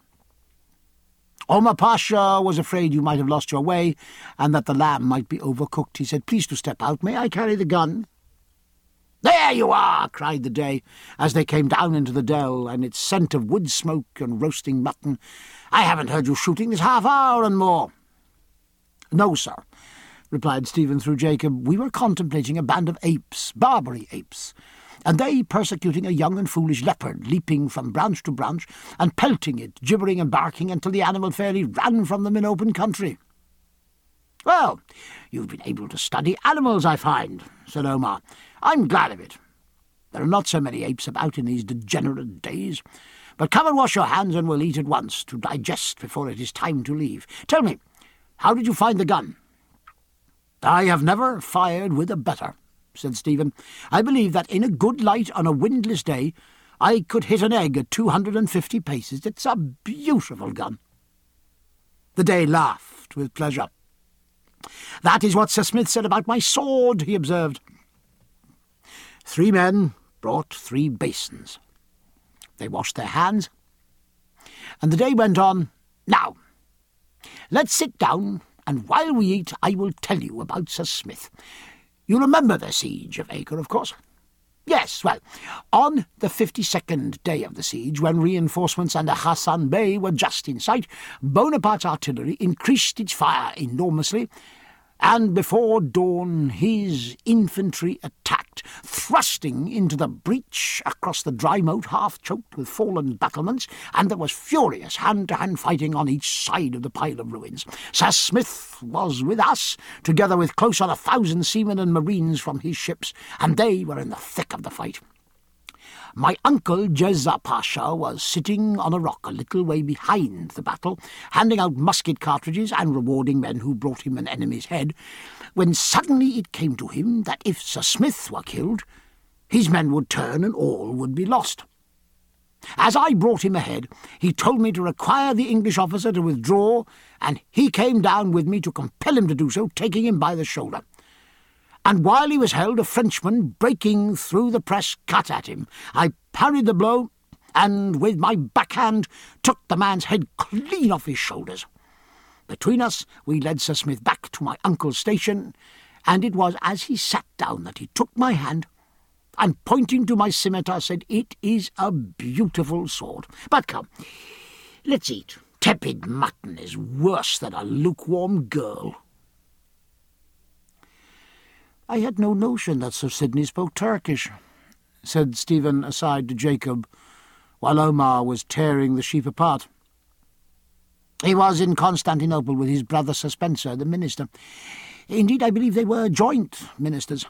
Omar Pasha was afraid you might have lost your way, and that the lamb might be overcooked. He said, "Please to step out. May I carry the gun?" "There you are!" cried the Dey, as they came down into the dell, and its scent of wood smoke and roasting mutton. "I haven't heard you shooting this half hour and more." "No, sir," replied Stephen through Jacob. "We were contemplating a band of apes, Barbary apes, and they persecuting a young and foolish leopard, leaping from branch to branch and pelting it, gibbering and barking, until the animal fairly ran from them in open country." "Well, you've been able to study animals, I find," said Omar. "I'm glad of it. There are not so many apes about in these degenerate days. But come and wash your hands, and we'll eat at once, to digest before it is time to leave. Tell me, how did you find the gun?" "I have never fired with a better," said Stephen. "I believe that in a good light on a windless day I could hit an egg at two hundred and fifty paces. It's a beautiful gun." The Dey laughed with pleasure. "That is what Sir Smith said about my sword," he observed. Three men brought three basins. They washed their hands, and the Dey went on, "Now, let's sit down, and while we eat I will tell you about Sir Smith. You remember the siege of Acre, of course?" "Yes, well, on the fifty-second day of the siege, when reinforcements under Hassan Bey were just in sight, Bonaparte's artillery increased its fire enormously, and before dawn his infantry attacked, thrusting into the breach across the dry moat, half-choked with fallen battlements, and there was furious hand-to-hand fighting on each side of the pile of ruins. Sir Smith was with us, together with close on a thousand seamen and marines from his ships, and they were in the thick of the fight. My uncle Jezza Pasha was sitting on a rock a little way behind the battle, handing out musket cartridges and rewarding men who brought him an enemy's head, when suddenly it came to him that if Sir Smith were killed, his men would turn and all would be lost. As I brought him ahead, he told me to require the English officer to withdraw, and he came down with me to compel him to do so, taking him by the shoulder. And while he was held, a Frenchman, breaking through the press, cut at him. I parried the blow, and with my backhand took the man's head clean off his shoulders. Between us we led Sir Smith back to my uncle's station, and it was as he sat down that he took my hand, and pointing to my scimitar said, "It is a beautiful sword. But come, let's eat. Tepid mutton is worse than a lukewarm girl." "I had no notion that Sir Sidney spoke Turkish," said Stephen aside to Jacob, while Omar was tearing the sheep apart. "He was in Constantinople with his brother Sir Spencer, the minister. Indeed, I believe they were joint ministers."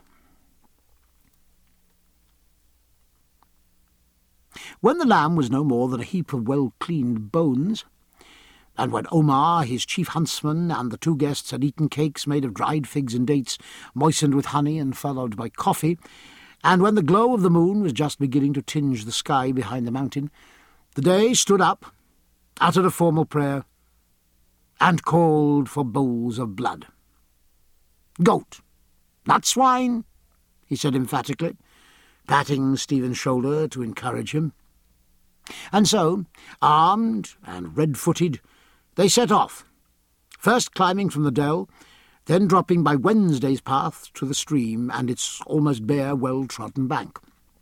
When the lamb was no more than a heap of well-cleaned bones, and when Omar, his chief huntsman, and the two guests had eaten cakes made of dried figs and dates, moistened with honey and followed by coffee, and when the glow of the moon was just beginning to tinge the sky behind the mountain, the Dey stood up, uttered a formal prayer, and called for bowls of blood. "Goat, not swine," he said emphatically, patting Stephen's shoulder to encourage him. And so, armed and red-footed, they set off, first climbing from the dell, then dropping by Wednesday's path to the stream and its almost bare, well-trodden bank.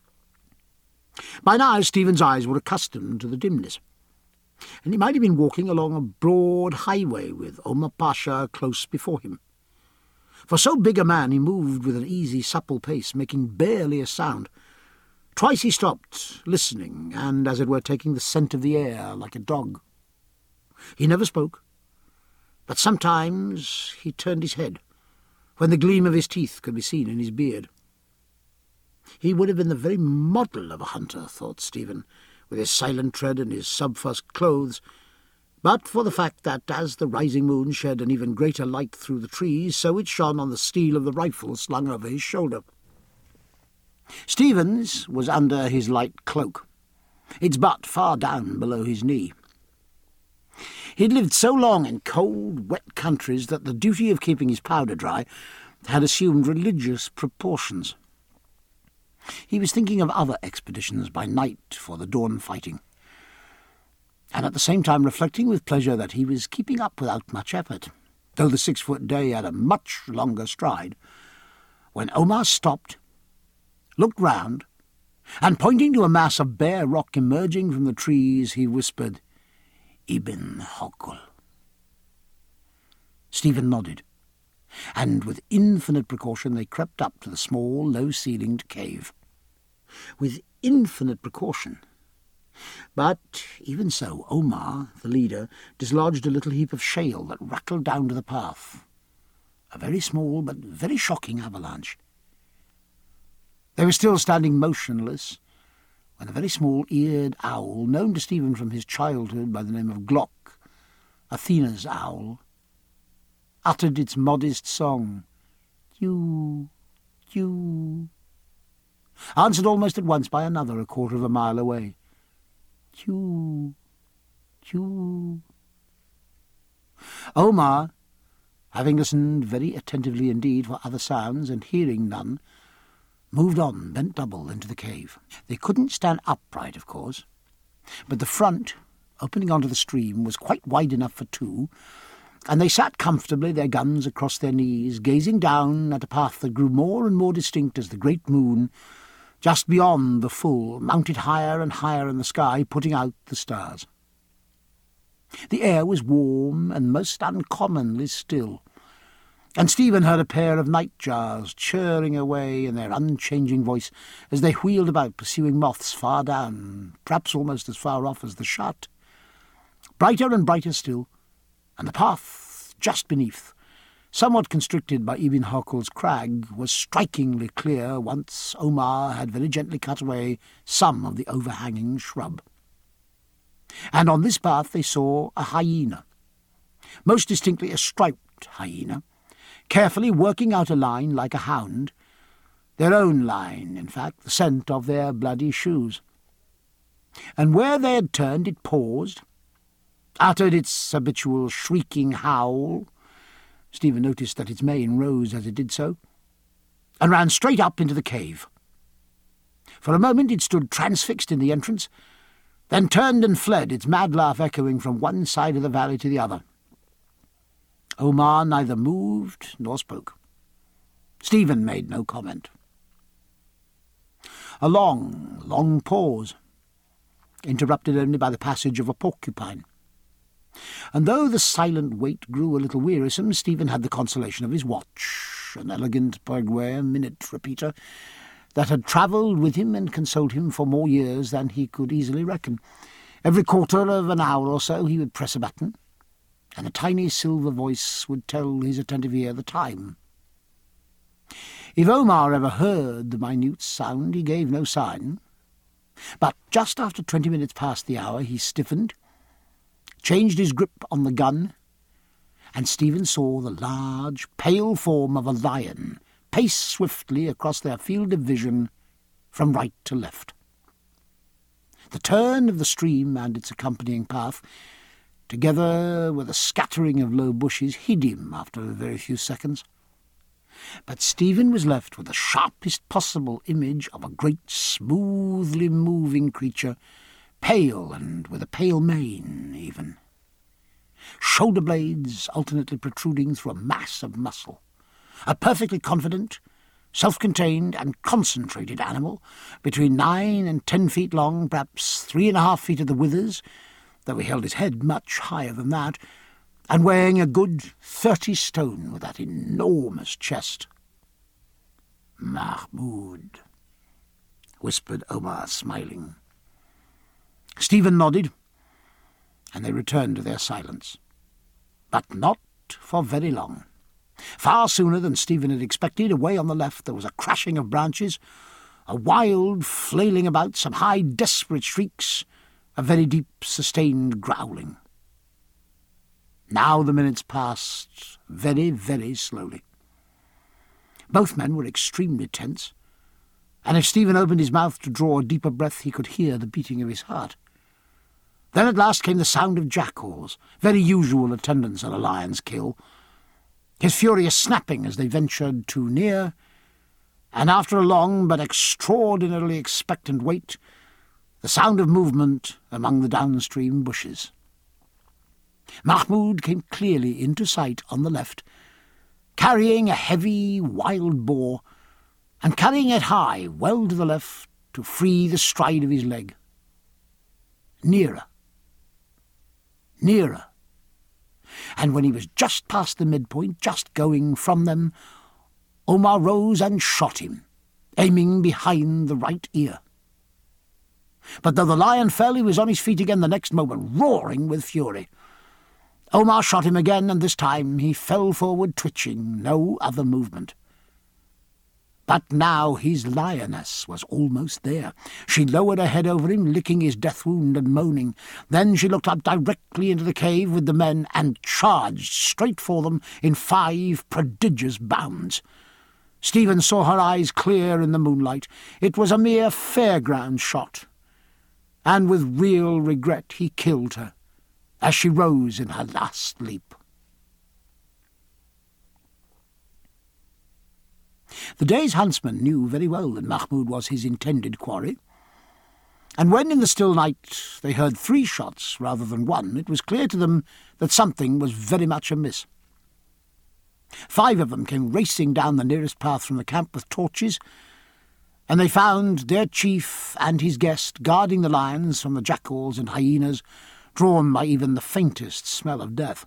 By now Stephen's eyes were accustomed to the dimness, and he might have been walking along a broad highway with Omar Pasha close before him. For so big a man he moved with an easy, supple pace, making barely a sound. Twice he stopped, listening, and, as it were, taking the scent of the air like a dog. He never spoke, but sometimes he turned his head, when the gleam of his teeth could be seen in his beard. He would have been the very model of a hunter, thought Stephen, with his silent tread and his sub-fusk clothes, but for the fact that as the rising moon shed an even greater light through the trees, so it shone on the steel of the rifle slung over his shoulder. Stephen's was under his light cloak, its butt far down below his knee. He had lived so long in cold, wet countries that the duty of keeping his powder dry had assumed religious proportions. He was thinking of other expeditions by night for the dawn fighting, and at the same time reflecting with pleasure that he was keeping up without much effort, though the six-foot day had a much longer stride, when Omar stopped, looked round, and pointing to a mass of bare rock emerging from the trees, he whispered, "Ibn Hokul." Stephen nodded, and with infinite precaution they crept up to the small, low-ceilinged cave. With infinite precaution. But even so, Omar, the leader, dislodged a little heap of shale that rattled down to the path. A very small but very shocking avalanche. They were still standing motionless when a very small-eared owl, known to Stephen from his childhood by the name of Glock, Athena's owl, uttered its modest song, "Chew, chew," answered almost at once by another a quarter of a mile away. "Chew, chew." Omar, having listened very attentively indeed for other sounds and hearing none, moved on, bent double, into the cave. They couldn't stand upright, of course, but the front, opening onto the stream, was quite wide enough for two, and they sat comfortably, their guns across their knees, gazing down at a path that grew more and more distinct as the great moon, just beyond the full, mounted higher and higher in the sky, putting out the stars. The air was warm and most uncommonly still, and Stephen heard a pair of nightjars churring away in their unchanging voice as they wheeled about, pursuing moths far down, perhaps almost as far off as the shut. Brighter and brighter still, and the path just beneath, somewhat constricted by Ibn Hokul's crag, was strikingly clear once Omar had very gently cut away some of the overhanging shrub. And on this path they saw a hyena, most distinctly a striped hyena, carefully working out a line like a hound, their own line, in fact, the scent of their bloody shoes. And where they had turned it paused, uttered its habitual shrieking howl — Stephen noticed that its mane rose as it did so — and ran straight up into the cave. For a moment it stood transfixed in the entrance, then turned and fled, its mad laugh echoing from one side of the valley to the other. Omar neither moved nor spoke. Stephen made no comment. A long, long pause, interrupted only by the passage of a porcupine. And though the silent wait grew a little wearisome, Stephen had the consolation of his watch, an elegant Perguer minute repeater, that had travelled with him and consoled him for more years than he could easily reckon. Every quarter of an hour or so he would press a button, and a tiny silver voice would tell his attentive ear the time. If Omar ever heard the minute sound, he gave no sign, but just after twenty minutes past the hour he stiffened, changed his grip on the gun, and Stephen saw the large, pale form of a lion pace swiftly across their field of vision from right to left. The turn of the stream and its accompanying path, together with a scattering of low bushes, hid him after a very few seconds. But Stephen was left with the sharpest possible image of a great, smoothly moving creature, pale and with a pale mane even. Shoulder blades alternately protruding through a mass of muscle. A perfectly confident, self-contained and concentrated animal, between nine and ten feet long, perhaps three and a half feet at the withers, though he held his head much higher than that, and weighing a good thirty stone with that enormous chest. "Mahmoud," whispered Omar, smiling. Stephen nodded, and they returned to their silence. But not for very long. Far sooner than Stephen had expected, away on the left there was a crashing of branches, a wild flailing about, some high, desperate shrieks, a very deep, sustained growling. Now the minutes passed very, very slowly. Both men were extremely tense, and if Stephen opened his mouth to draw a deeper breath, he could hear the beating of his heart. Then at last came the sound of jackals, very usual attendants on a lion's kill, his furious snapping as they ventured too near, and after a long but extraordinarily expectant wait, the sound of movement among the downstream bushes. Mahmoud came clearly into sight on the left, carrying a heavy wild boar, and carrying it high, well to the left, to free the stride of his leg. Nearer. Nearer. And when he was just past the midpoint, just going from them, Omar rose and shot him, aiming behind the right ear. But though the lion fell, he was on his feet again the next moment, roaring with fury. Omar shot him again, and this time he fell forward twitching, no other movement. But now his lioness was almost there. She lowered her head over him, licking his death wound and moaning. Then she looked up directly into the cave with the men and charged straight for them in five prodigious bounds. Stephen saw her eyes clear in the moonlight. It was a mere fairground shot, and with real regret he killed her as she rose in her last leap. The day's huntsman knew very well that Mahmoud was his intended quarry, and when in the still night they heard three shots rather than one, it was clear to them that something was very much amiss. Five of them came racing down the nearest path from the camp with torches, and they found their chief and his guest guarding the lions from the jackals and hyenas, drawn by even the faintest smell of death.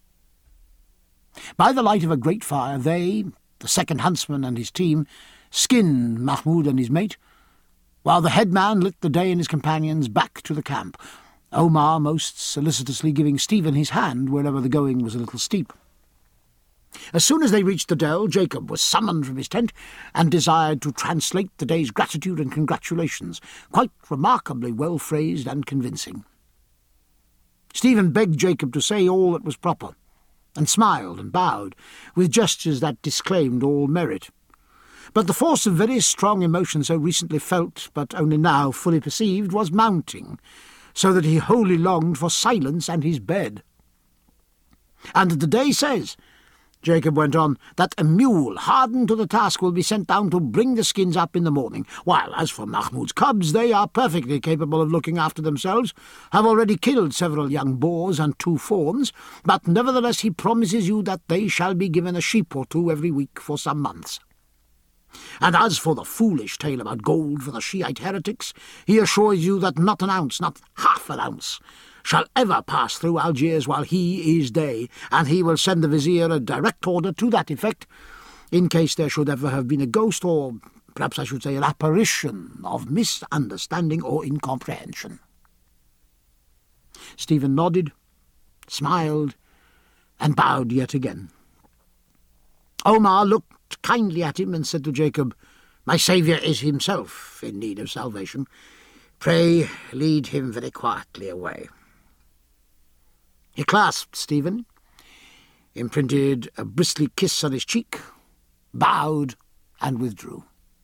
By the light of a great fire, they, the second huntsman and his team, skinned Mahmoud and his mate, while the headman lit the day and his companions back to the camp, Omar most solicitously giving Stephen his hand wherever the going was a little steep. As soon as they reached the dell, Jacob was summoned from his tent and desired to translate the day's gratitude and congratulations, quite remarkably well phrased and convincing. Stephen begged Jacob to say all that was proper, and smiled and bowed, with gestures that disclaimed all merit. But the force of very strong emotion so recently felt, but only now fully perceived, was mounting, so that he wholly longed for silence and his bed. "And the day says," Jacob went on, "that a mule hardened to the task will be sent down to bring the skins up in the morning, while as for Mahmoud's cubs, they are perfectly capable of looking after themselves, have already killed several young boars and two fawns, but nevertheless he promises you that they shall be given a sheep or two every week for some months. And as for the foolish tale about gold for the Shiite heretics, he assures you that not an ounce, not half an ounce, shall ever pass through Algiers while he is day, and he will send the vizier a direct order to that effect, in case there should ever have been a ghost, or perhaps I should say an apparition of misunderstanding or incomprehension." Stephen nodded, smiled, and bowed yet again. Omar looked kindly at him and said to Jacob, "My saviour is himself in need of salvation. Pray lead him very quietly away." He clasped Stephen, imprinted a bristly kiss on his cheek, bowed, and withdrew.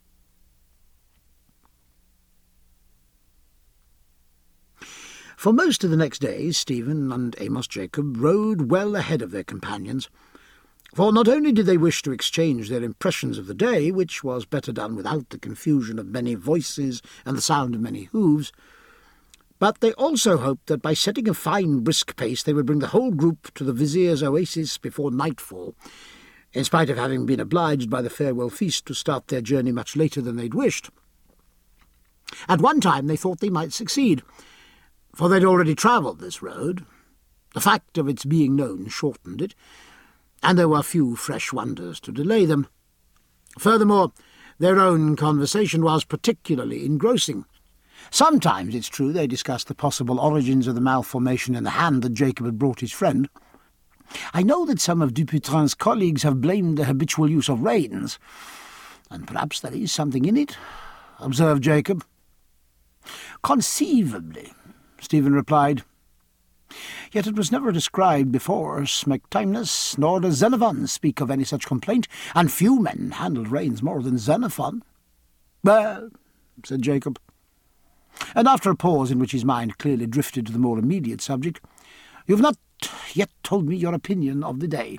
For most of the next day, Stephen and Amos Jacob rode well ahead of their companions, for not only did they wish to exchange their impressions of the day, which was better done without the confusion of many voices and the sound of many hooves, but they also hoped that by setting a fine brisk pace they would bring the whole group to the vizier's oasis before nightfall, in spite of having been obliged by the farewell feast to start their journey much later than they'd wished. At one time they thought they might succeed, for they'd already travelled this road. The fact of its being known shortened it, and there were few fresh wonders to delay them. Furthermore, their own conversation was particularly engrossing. Sometimes, it's true, they discussed the possible origins of the malformation in the hand that Jacob had brought his friend, I know that some of Dupuytren's colleagues have blamed the habitual use of reins, and perhaps there is something in it, observed Jacob. Conceivably, Stephen replied. Yet it was never described before Smectymnus, nor does Xenophon speak of any such complaint, and few men handled reins more than Xenophon. Well, said Jacob, and after a pause in which his mind clearly drifted to the more immediate subject, you have not yet told me your opinion of the day.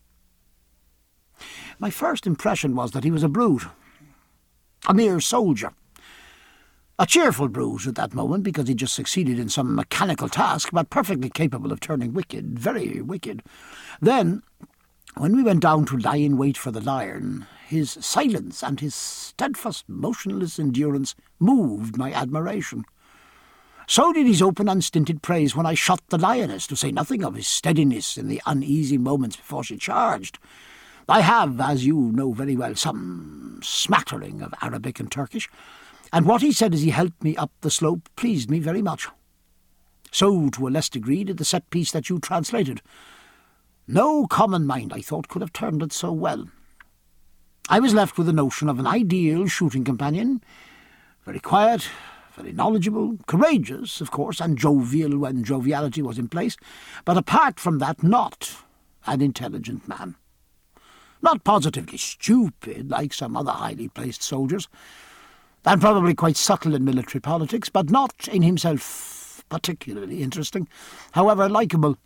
My first impression was that he was a brute, a mere soldier. A cheerful brute at that moment, because he just succeeded in some mechanical task, but perfectly capable of turning wicked, very wicked. Then, when we went down to lie in wait for the lion, his silence and his steadfast, motionless endurance moved my admiration. So did his open, unstinted praise when I shot the lioness, to say nothing of his steadiness in the uneasy moments before she charged. I have, as you know very well, some smattering of Arabic and Turkish, and what he said as he helped me up the slope pleased me very much. So, to a less degree, did the set piece that you translated. No common mind, I thought, could have turned it so well. I was left with the notion of an ideal shooting companion, very quiet, very knowledgeable, courageous, of course, and jovial when joviality was in place, but apart from that, not an intelligent man. Not positively stupid, like some other highly placed soldiers, and probably quite subtle in military politics, but not in himself particularly interesting, however likeable.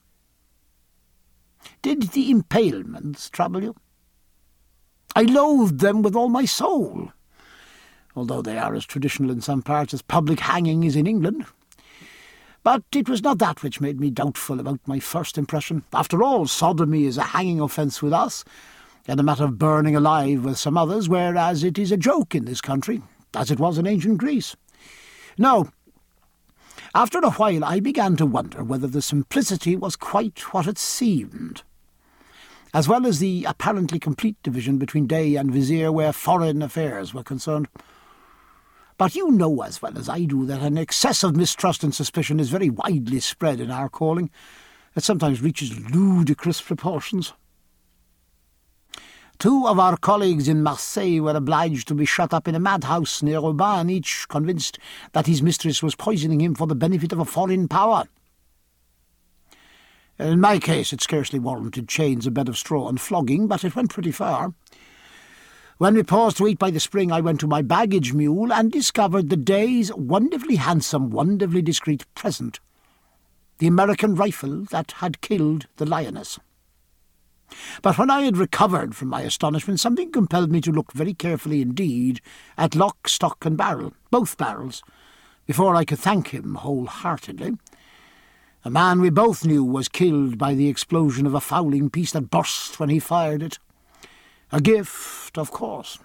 Did the impalements trouble you? I loathed them with all my soul, although they are as traditional in some parts as public hanging is in England. But it was not that which made me doubtful about my first impression. After all, sodomy is a hanging offence with us, and a matter of burning alive with some others, whereas it is a joke in this country, as it was in ancient Greece. No, after a while I began to wonder whether the simplicity was quite what it seemed, as well as the apparently complete division between Dey and Vizier where foreign affairs were concerned. But you know as well as I do that an excess of mistrust and suspicion is very widely spread in our calling. It sometimes reaches ludicrous proportions. Two of our colleagues in Marseille were obliged to be shut up in a madhouse near Aubagne, each convinced that his mistress was poisoning him for the benefit of a foreign power. In my case, it scarcely warranted chains, a bed of straw, and flogging, but it went pretty far. When we paused to eat by the spring, I went to my baggage mule and discovered the day's wonderfully handsome, wonderfully discreet present, the American rifle that had killed the lioness. But when I had recovered from my astonishment, something compelled me to look very carefully indeed at lock, stock, and barrel, both barrels, before I could thank him wholeheartedly. A man we both knew was killed by the explosion of a fowling piece that burst when he fired it. A gift, of course.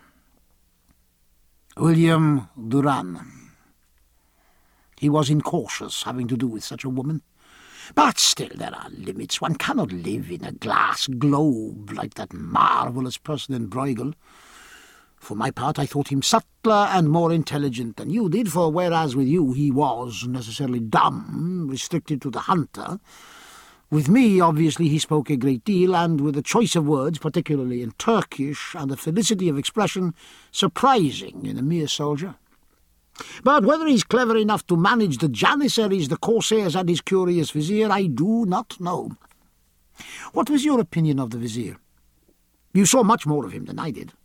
William Duran. He was incautious, having to do with such a woman. But still there are limits. One cannot live in a glass globe like that marvellous person in Bruegel. For my part, I thought him subtler and more intelligent than you did, for whereas with you he was necessarily dumb, restricted to the hunter, with me, obviously, he spoke a great deal, and with a choice of words, particularly in Turkish, and a felicity of expression surprising in a mere soldier. But whether he's clever enough to manage the Janissaries, the Corsairs, and his curious vizier, I do not know. What was your opinion of the vizier? You saw much more of him than I did.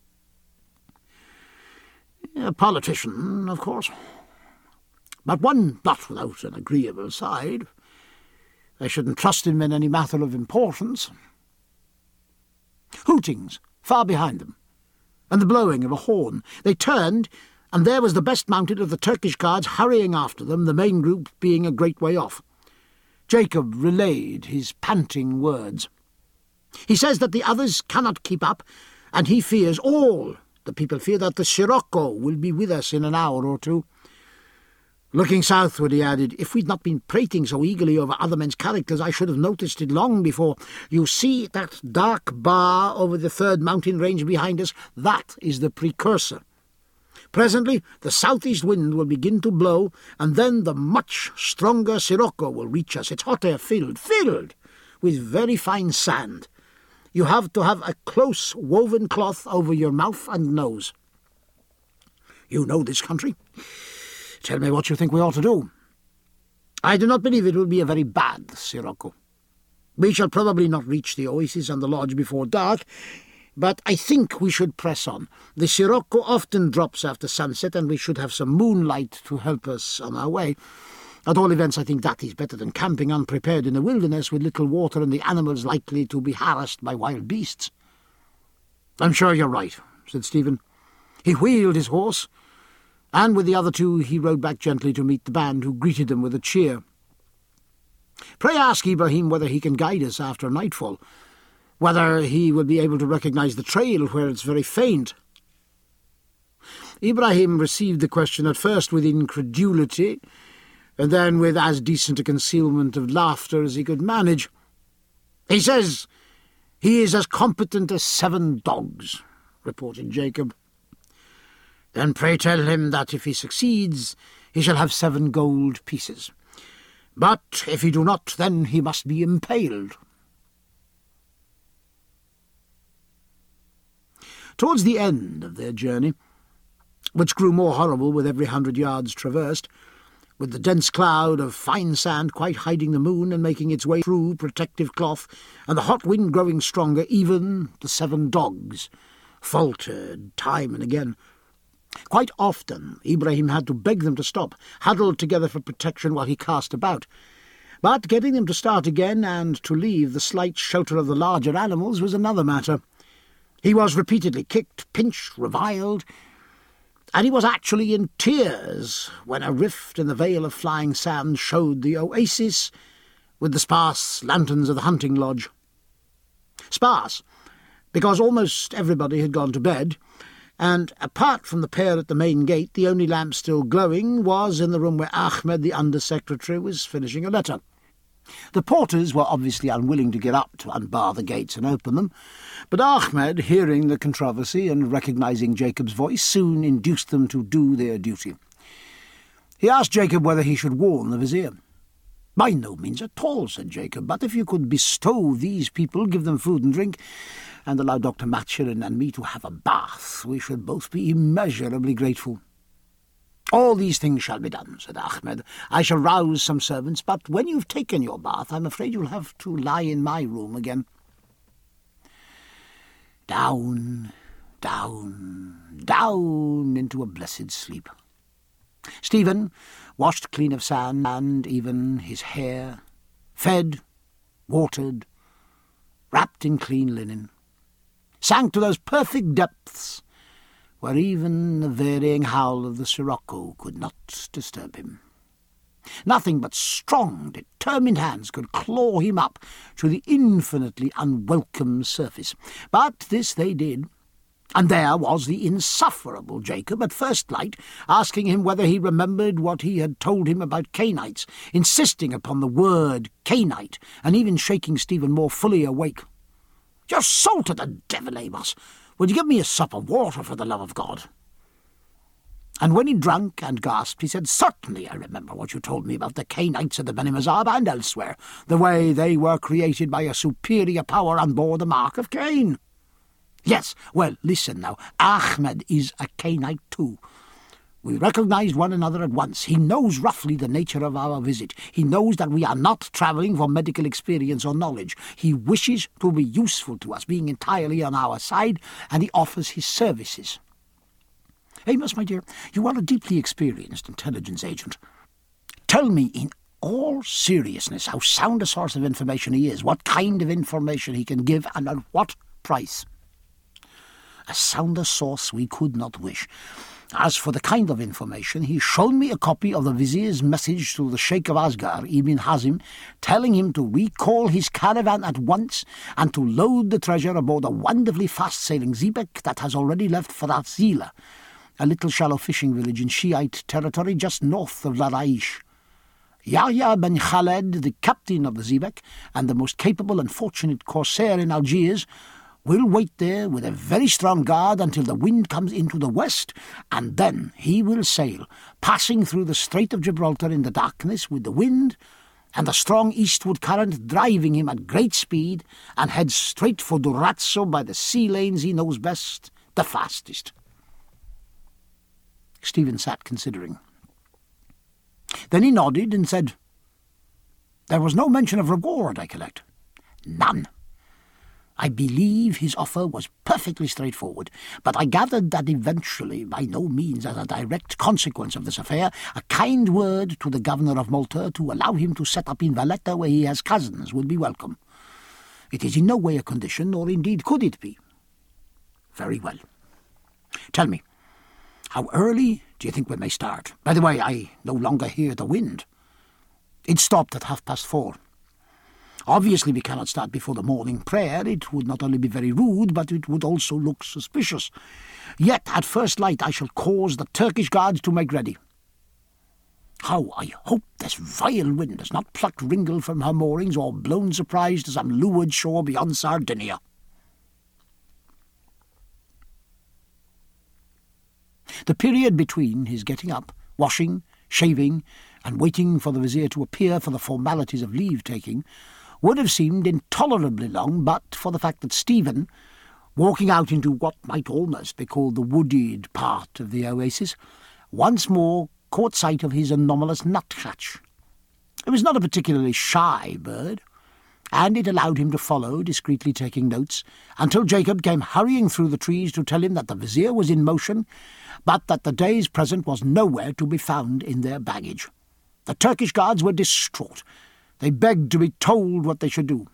A politician, of course, but one not without an agreeable side. I shouldn't trust him in any matter of importance. Hootings, far behind them, and the blowing of a horn. They turned, and there was the best mounted of the Turkish guards hurrying after them, the main group being a great way off. Jacob relayed his panting words. He says that the others cannot keep up, and he fears, all the people fear, that the Sirocco will be with us in an hour or two. Looking southward, he added, if we'd not been prating so eagerly over other men's characters, I should have noticed it long before. You see that dark bar over the third mountain range behind us? That is the precursor. Presently, the southeast wind will begin to blow, and then the much stronger Sirocco will reach us. It's hot air filled, filled with very fine sand. You have to have a close woven cloth over your mouth and nose. You know this country. Tell me what you think we ought to do. I do not believe it will be a very bad sirocco. We shall probably not reach the oasis and the lodge before dark, but I think we should press on. The sirocco often drops after sunset, and we should have some moonlight to help us on our way. At all events, I think that is better than camping unprepared in the wilderness with little water and the animals likely to be harassed by wild beasts. I'm sure you're right, said Stephen. He wheeled his horse, and with the other two he rode back gently to meet the band, who greeted them with a cheer. Pray ask Ibrahim whether he can guide us after nightfall, whether he will be able to recognize the trail where it's very faint. Ibrahim received the question at first with incredulity, and then with as decent a concealment of laughter as he could manage. He says he is as competent as seven dogs, reported Jacob. Then pray tell him that if he succeeds, he shall have seven gold pieces. But if he do not, then he must be impaled. Towards the end of their journey, which grew more horrible with every hundred yards traversed, with the dense cloud of fine sand quite hiding the moon and making its way through protective cloth, and the hot wind growing stronger, even the seven dogs faltered time and again. Quite often Ibrahim had to beg them to stop, huddled together for protection while he cast about. But getting them to start again and to leave the slight shelter of the larger animals was another matter. He was repeatedly kicked, pinched, reviled, and he was actually in tears when a rift in the veil of flying sand showed the oasis with the sparse lanterns of the hunting lodge. Sparse, because almost everybody had gone to bed, and apart from the pair at the main gate, the only lamp still glowing was in the room where Ahmed, the under-secretary, was finishing a letter. The porters were obviously unwilling to get up to unbar the gates and open them, but Ahmed, hearing the controversy and recognizing Jacob's voice, soon induced them to do their duty. He asked Jacob whether he should warn the vizier. "By no means at all," said Jacob, "but if you could bestow these people, give them food and drink, and allow Doctor Maturin and me to have a bath, we should both be immeasurably grateful." "All these things shall be done," said Ahmed. "I shall rouse some servants, but when you've taken your bath, I'm afraid you'll have to lie in my room again." Down, down, down into a blessed sleep. Stephen, washed clean of sand and even his hair, fed, watered, wrapped in clean linen, sank to those perfect depths where even the varying howl of the sirocco could not disturb him. Nothing but strong, determined hands could claw him up to the infinitely unwelcome surface. But this they did, and there was the insufferable Jacob at first light, asking him whether he remembered what he had told him about Cainites, insisting upon the word Cainite, and even shaking Stephen more fully awake. "Your soul to the devil, Amos! Would you give me a sup of water, for the love of God?" And when he drank and gasped, he said, "Certainly I remember what you told me about the Cainites at the Beni Mazab and elsewhere, the way they were created by a superior power on board the Mark of Cain." "Yes, well, listen now. Ahmed is a Cainite too. We recognized one another at once. He knows roughly the nature of our visit. He knows that we are not travelling for medical experience or knowledge. He wishes to be useful to us, being entirely on our side, and he offers his services. Amos, my dear, you are a deeply experienced intelligence agent. Tell me in all seriousness how sound a source of information he is, what kind of information he can give, and at what price." A sounder source we could not wish. As for the kind of information, he's shown me a copy of the vizier's message to the Sheikh of Asgar, Ibn Hazim, telling him to recall his caravan at once and to load the treasure aboard a wonderfully fast-sailing xebec that has already left for Arzila, a little shallow fishing village in Shiite territory just north of Laraish. Yahya ben Khaled, the captain of the xebec and the most capable and fortunate corsair in Algiers, will wait there with a very strong guard until the wind comes into the west, and then he will sail, passing through the Strait of Gibraltar in the darkness with the wind and the strong eastward current driving him at great speed, and heads straight for Durazzo by the sea lanes he knows best, the fastest. Stephen sat considering. Then he nodded and said, "There was no mention of reward, I collect." "None. I believe his offer was perfectly straightforward, but I gathered that eventually, by no means as a direct consequence of this affair, a kind word to the governor of Malta to allow him to set up in Valletta where he has cousins would be welcome. It is in no way a condition, or indeed could it be." "Very well. Tell me, how early do you think we may start? By the way, I no longer hear the wind." "It stopped at half past four. Obviously we cannot start before the morning prayer. It would not only be very rude, but it would also look suspicious. Yet at first light I shall cause the Turkish guards to make ready. How I hope this vile wind has not plucked Ringle from her moorings or blown surprise to some leeward shore beyond Sardinia." The period between his getting up, washing, shaving, and waiting for the vizier to appear for the formalities of leave-taking would have seemed intolerably long but for the fact that Stephen, walking out into what might almost be called the wooded part of the oasis, once more caught sight of his anomalous nuthatch. It was not a particularly shy bird, and it allowed him to follow, discreetly taking notes, until Jacob came hurrying through the trees to tell him that the vizier was in motion, but that the day's present was nowhere to be found in their baggage. The Turkish guards were distraught. They begged to be told what they should do.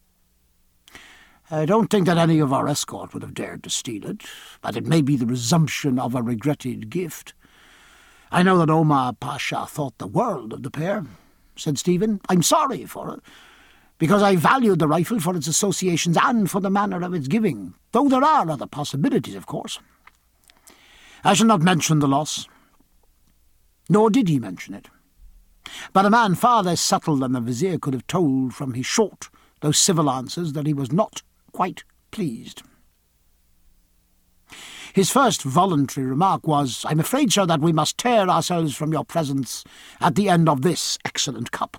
"I don't think that any of our escort would have dared to steal it, but it may be the resumption of a regretted gift. I know that Omar Pasha thought the world of the pair," said Stephen. "I'm sorry for it, because I valued the rifle for its associations and for the manner of its giving, though there are other possibilities, of course. I shall not mention the loss." Nor did he mention it. But a man far less subtle than the vizier could have told from his short, though civil answers, that he was not quite pleased. His first voluntary remark was, "I'm afraid, sir, that we must tear ourselves from your presence at the end of this excellent cup."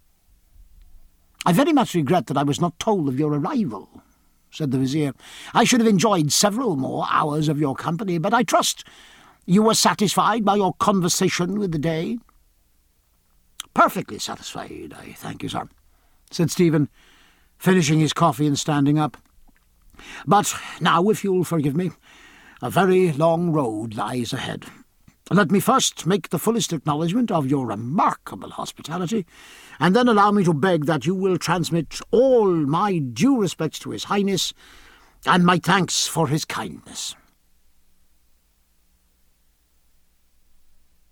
"I very much regret that I was not told of your arrival," said the vizier. "I should have enjoyed several more hours of your company, but I trust you were satisfied by your conversation with the day?" "Perfectly satisfied, I thank you, sir," said Stephen, finishing his coffee and standing up. "But now, if you'll forgive me, a very long road lies ahead. Let me first make the fullest acknowledgment of your remarkable hospitality, and then allow me to beg that you will transmit all my due respects to His Highness, and my thanks for his kindness."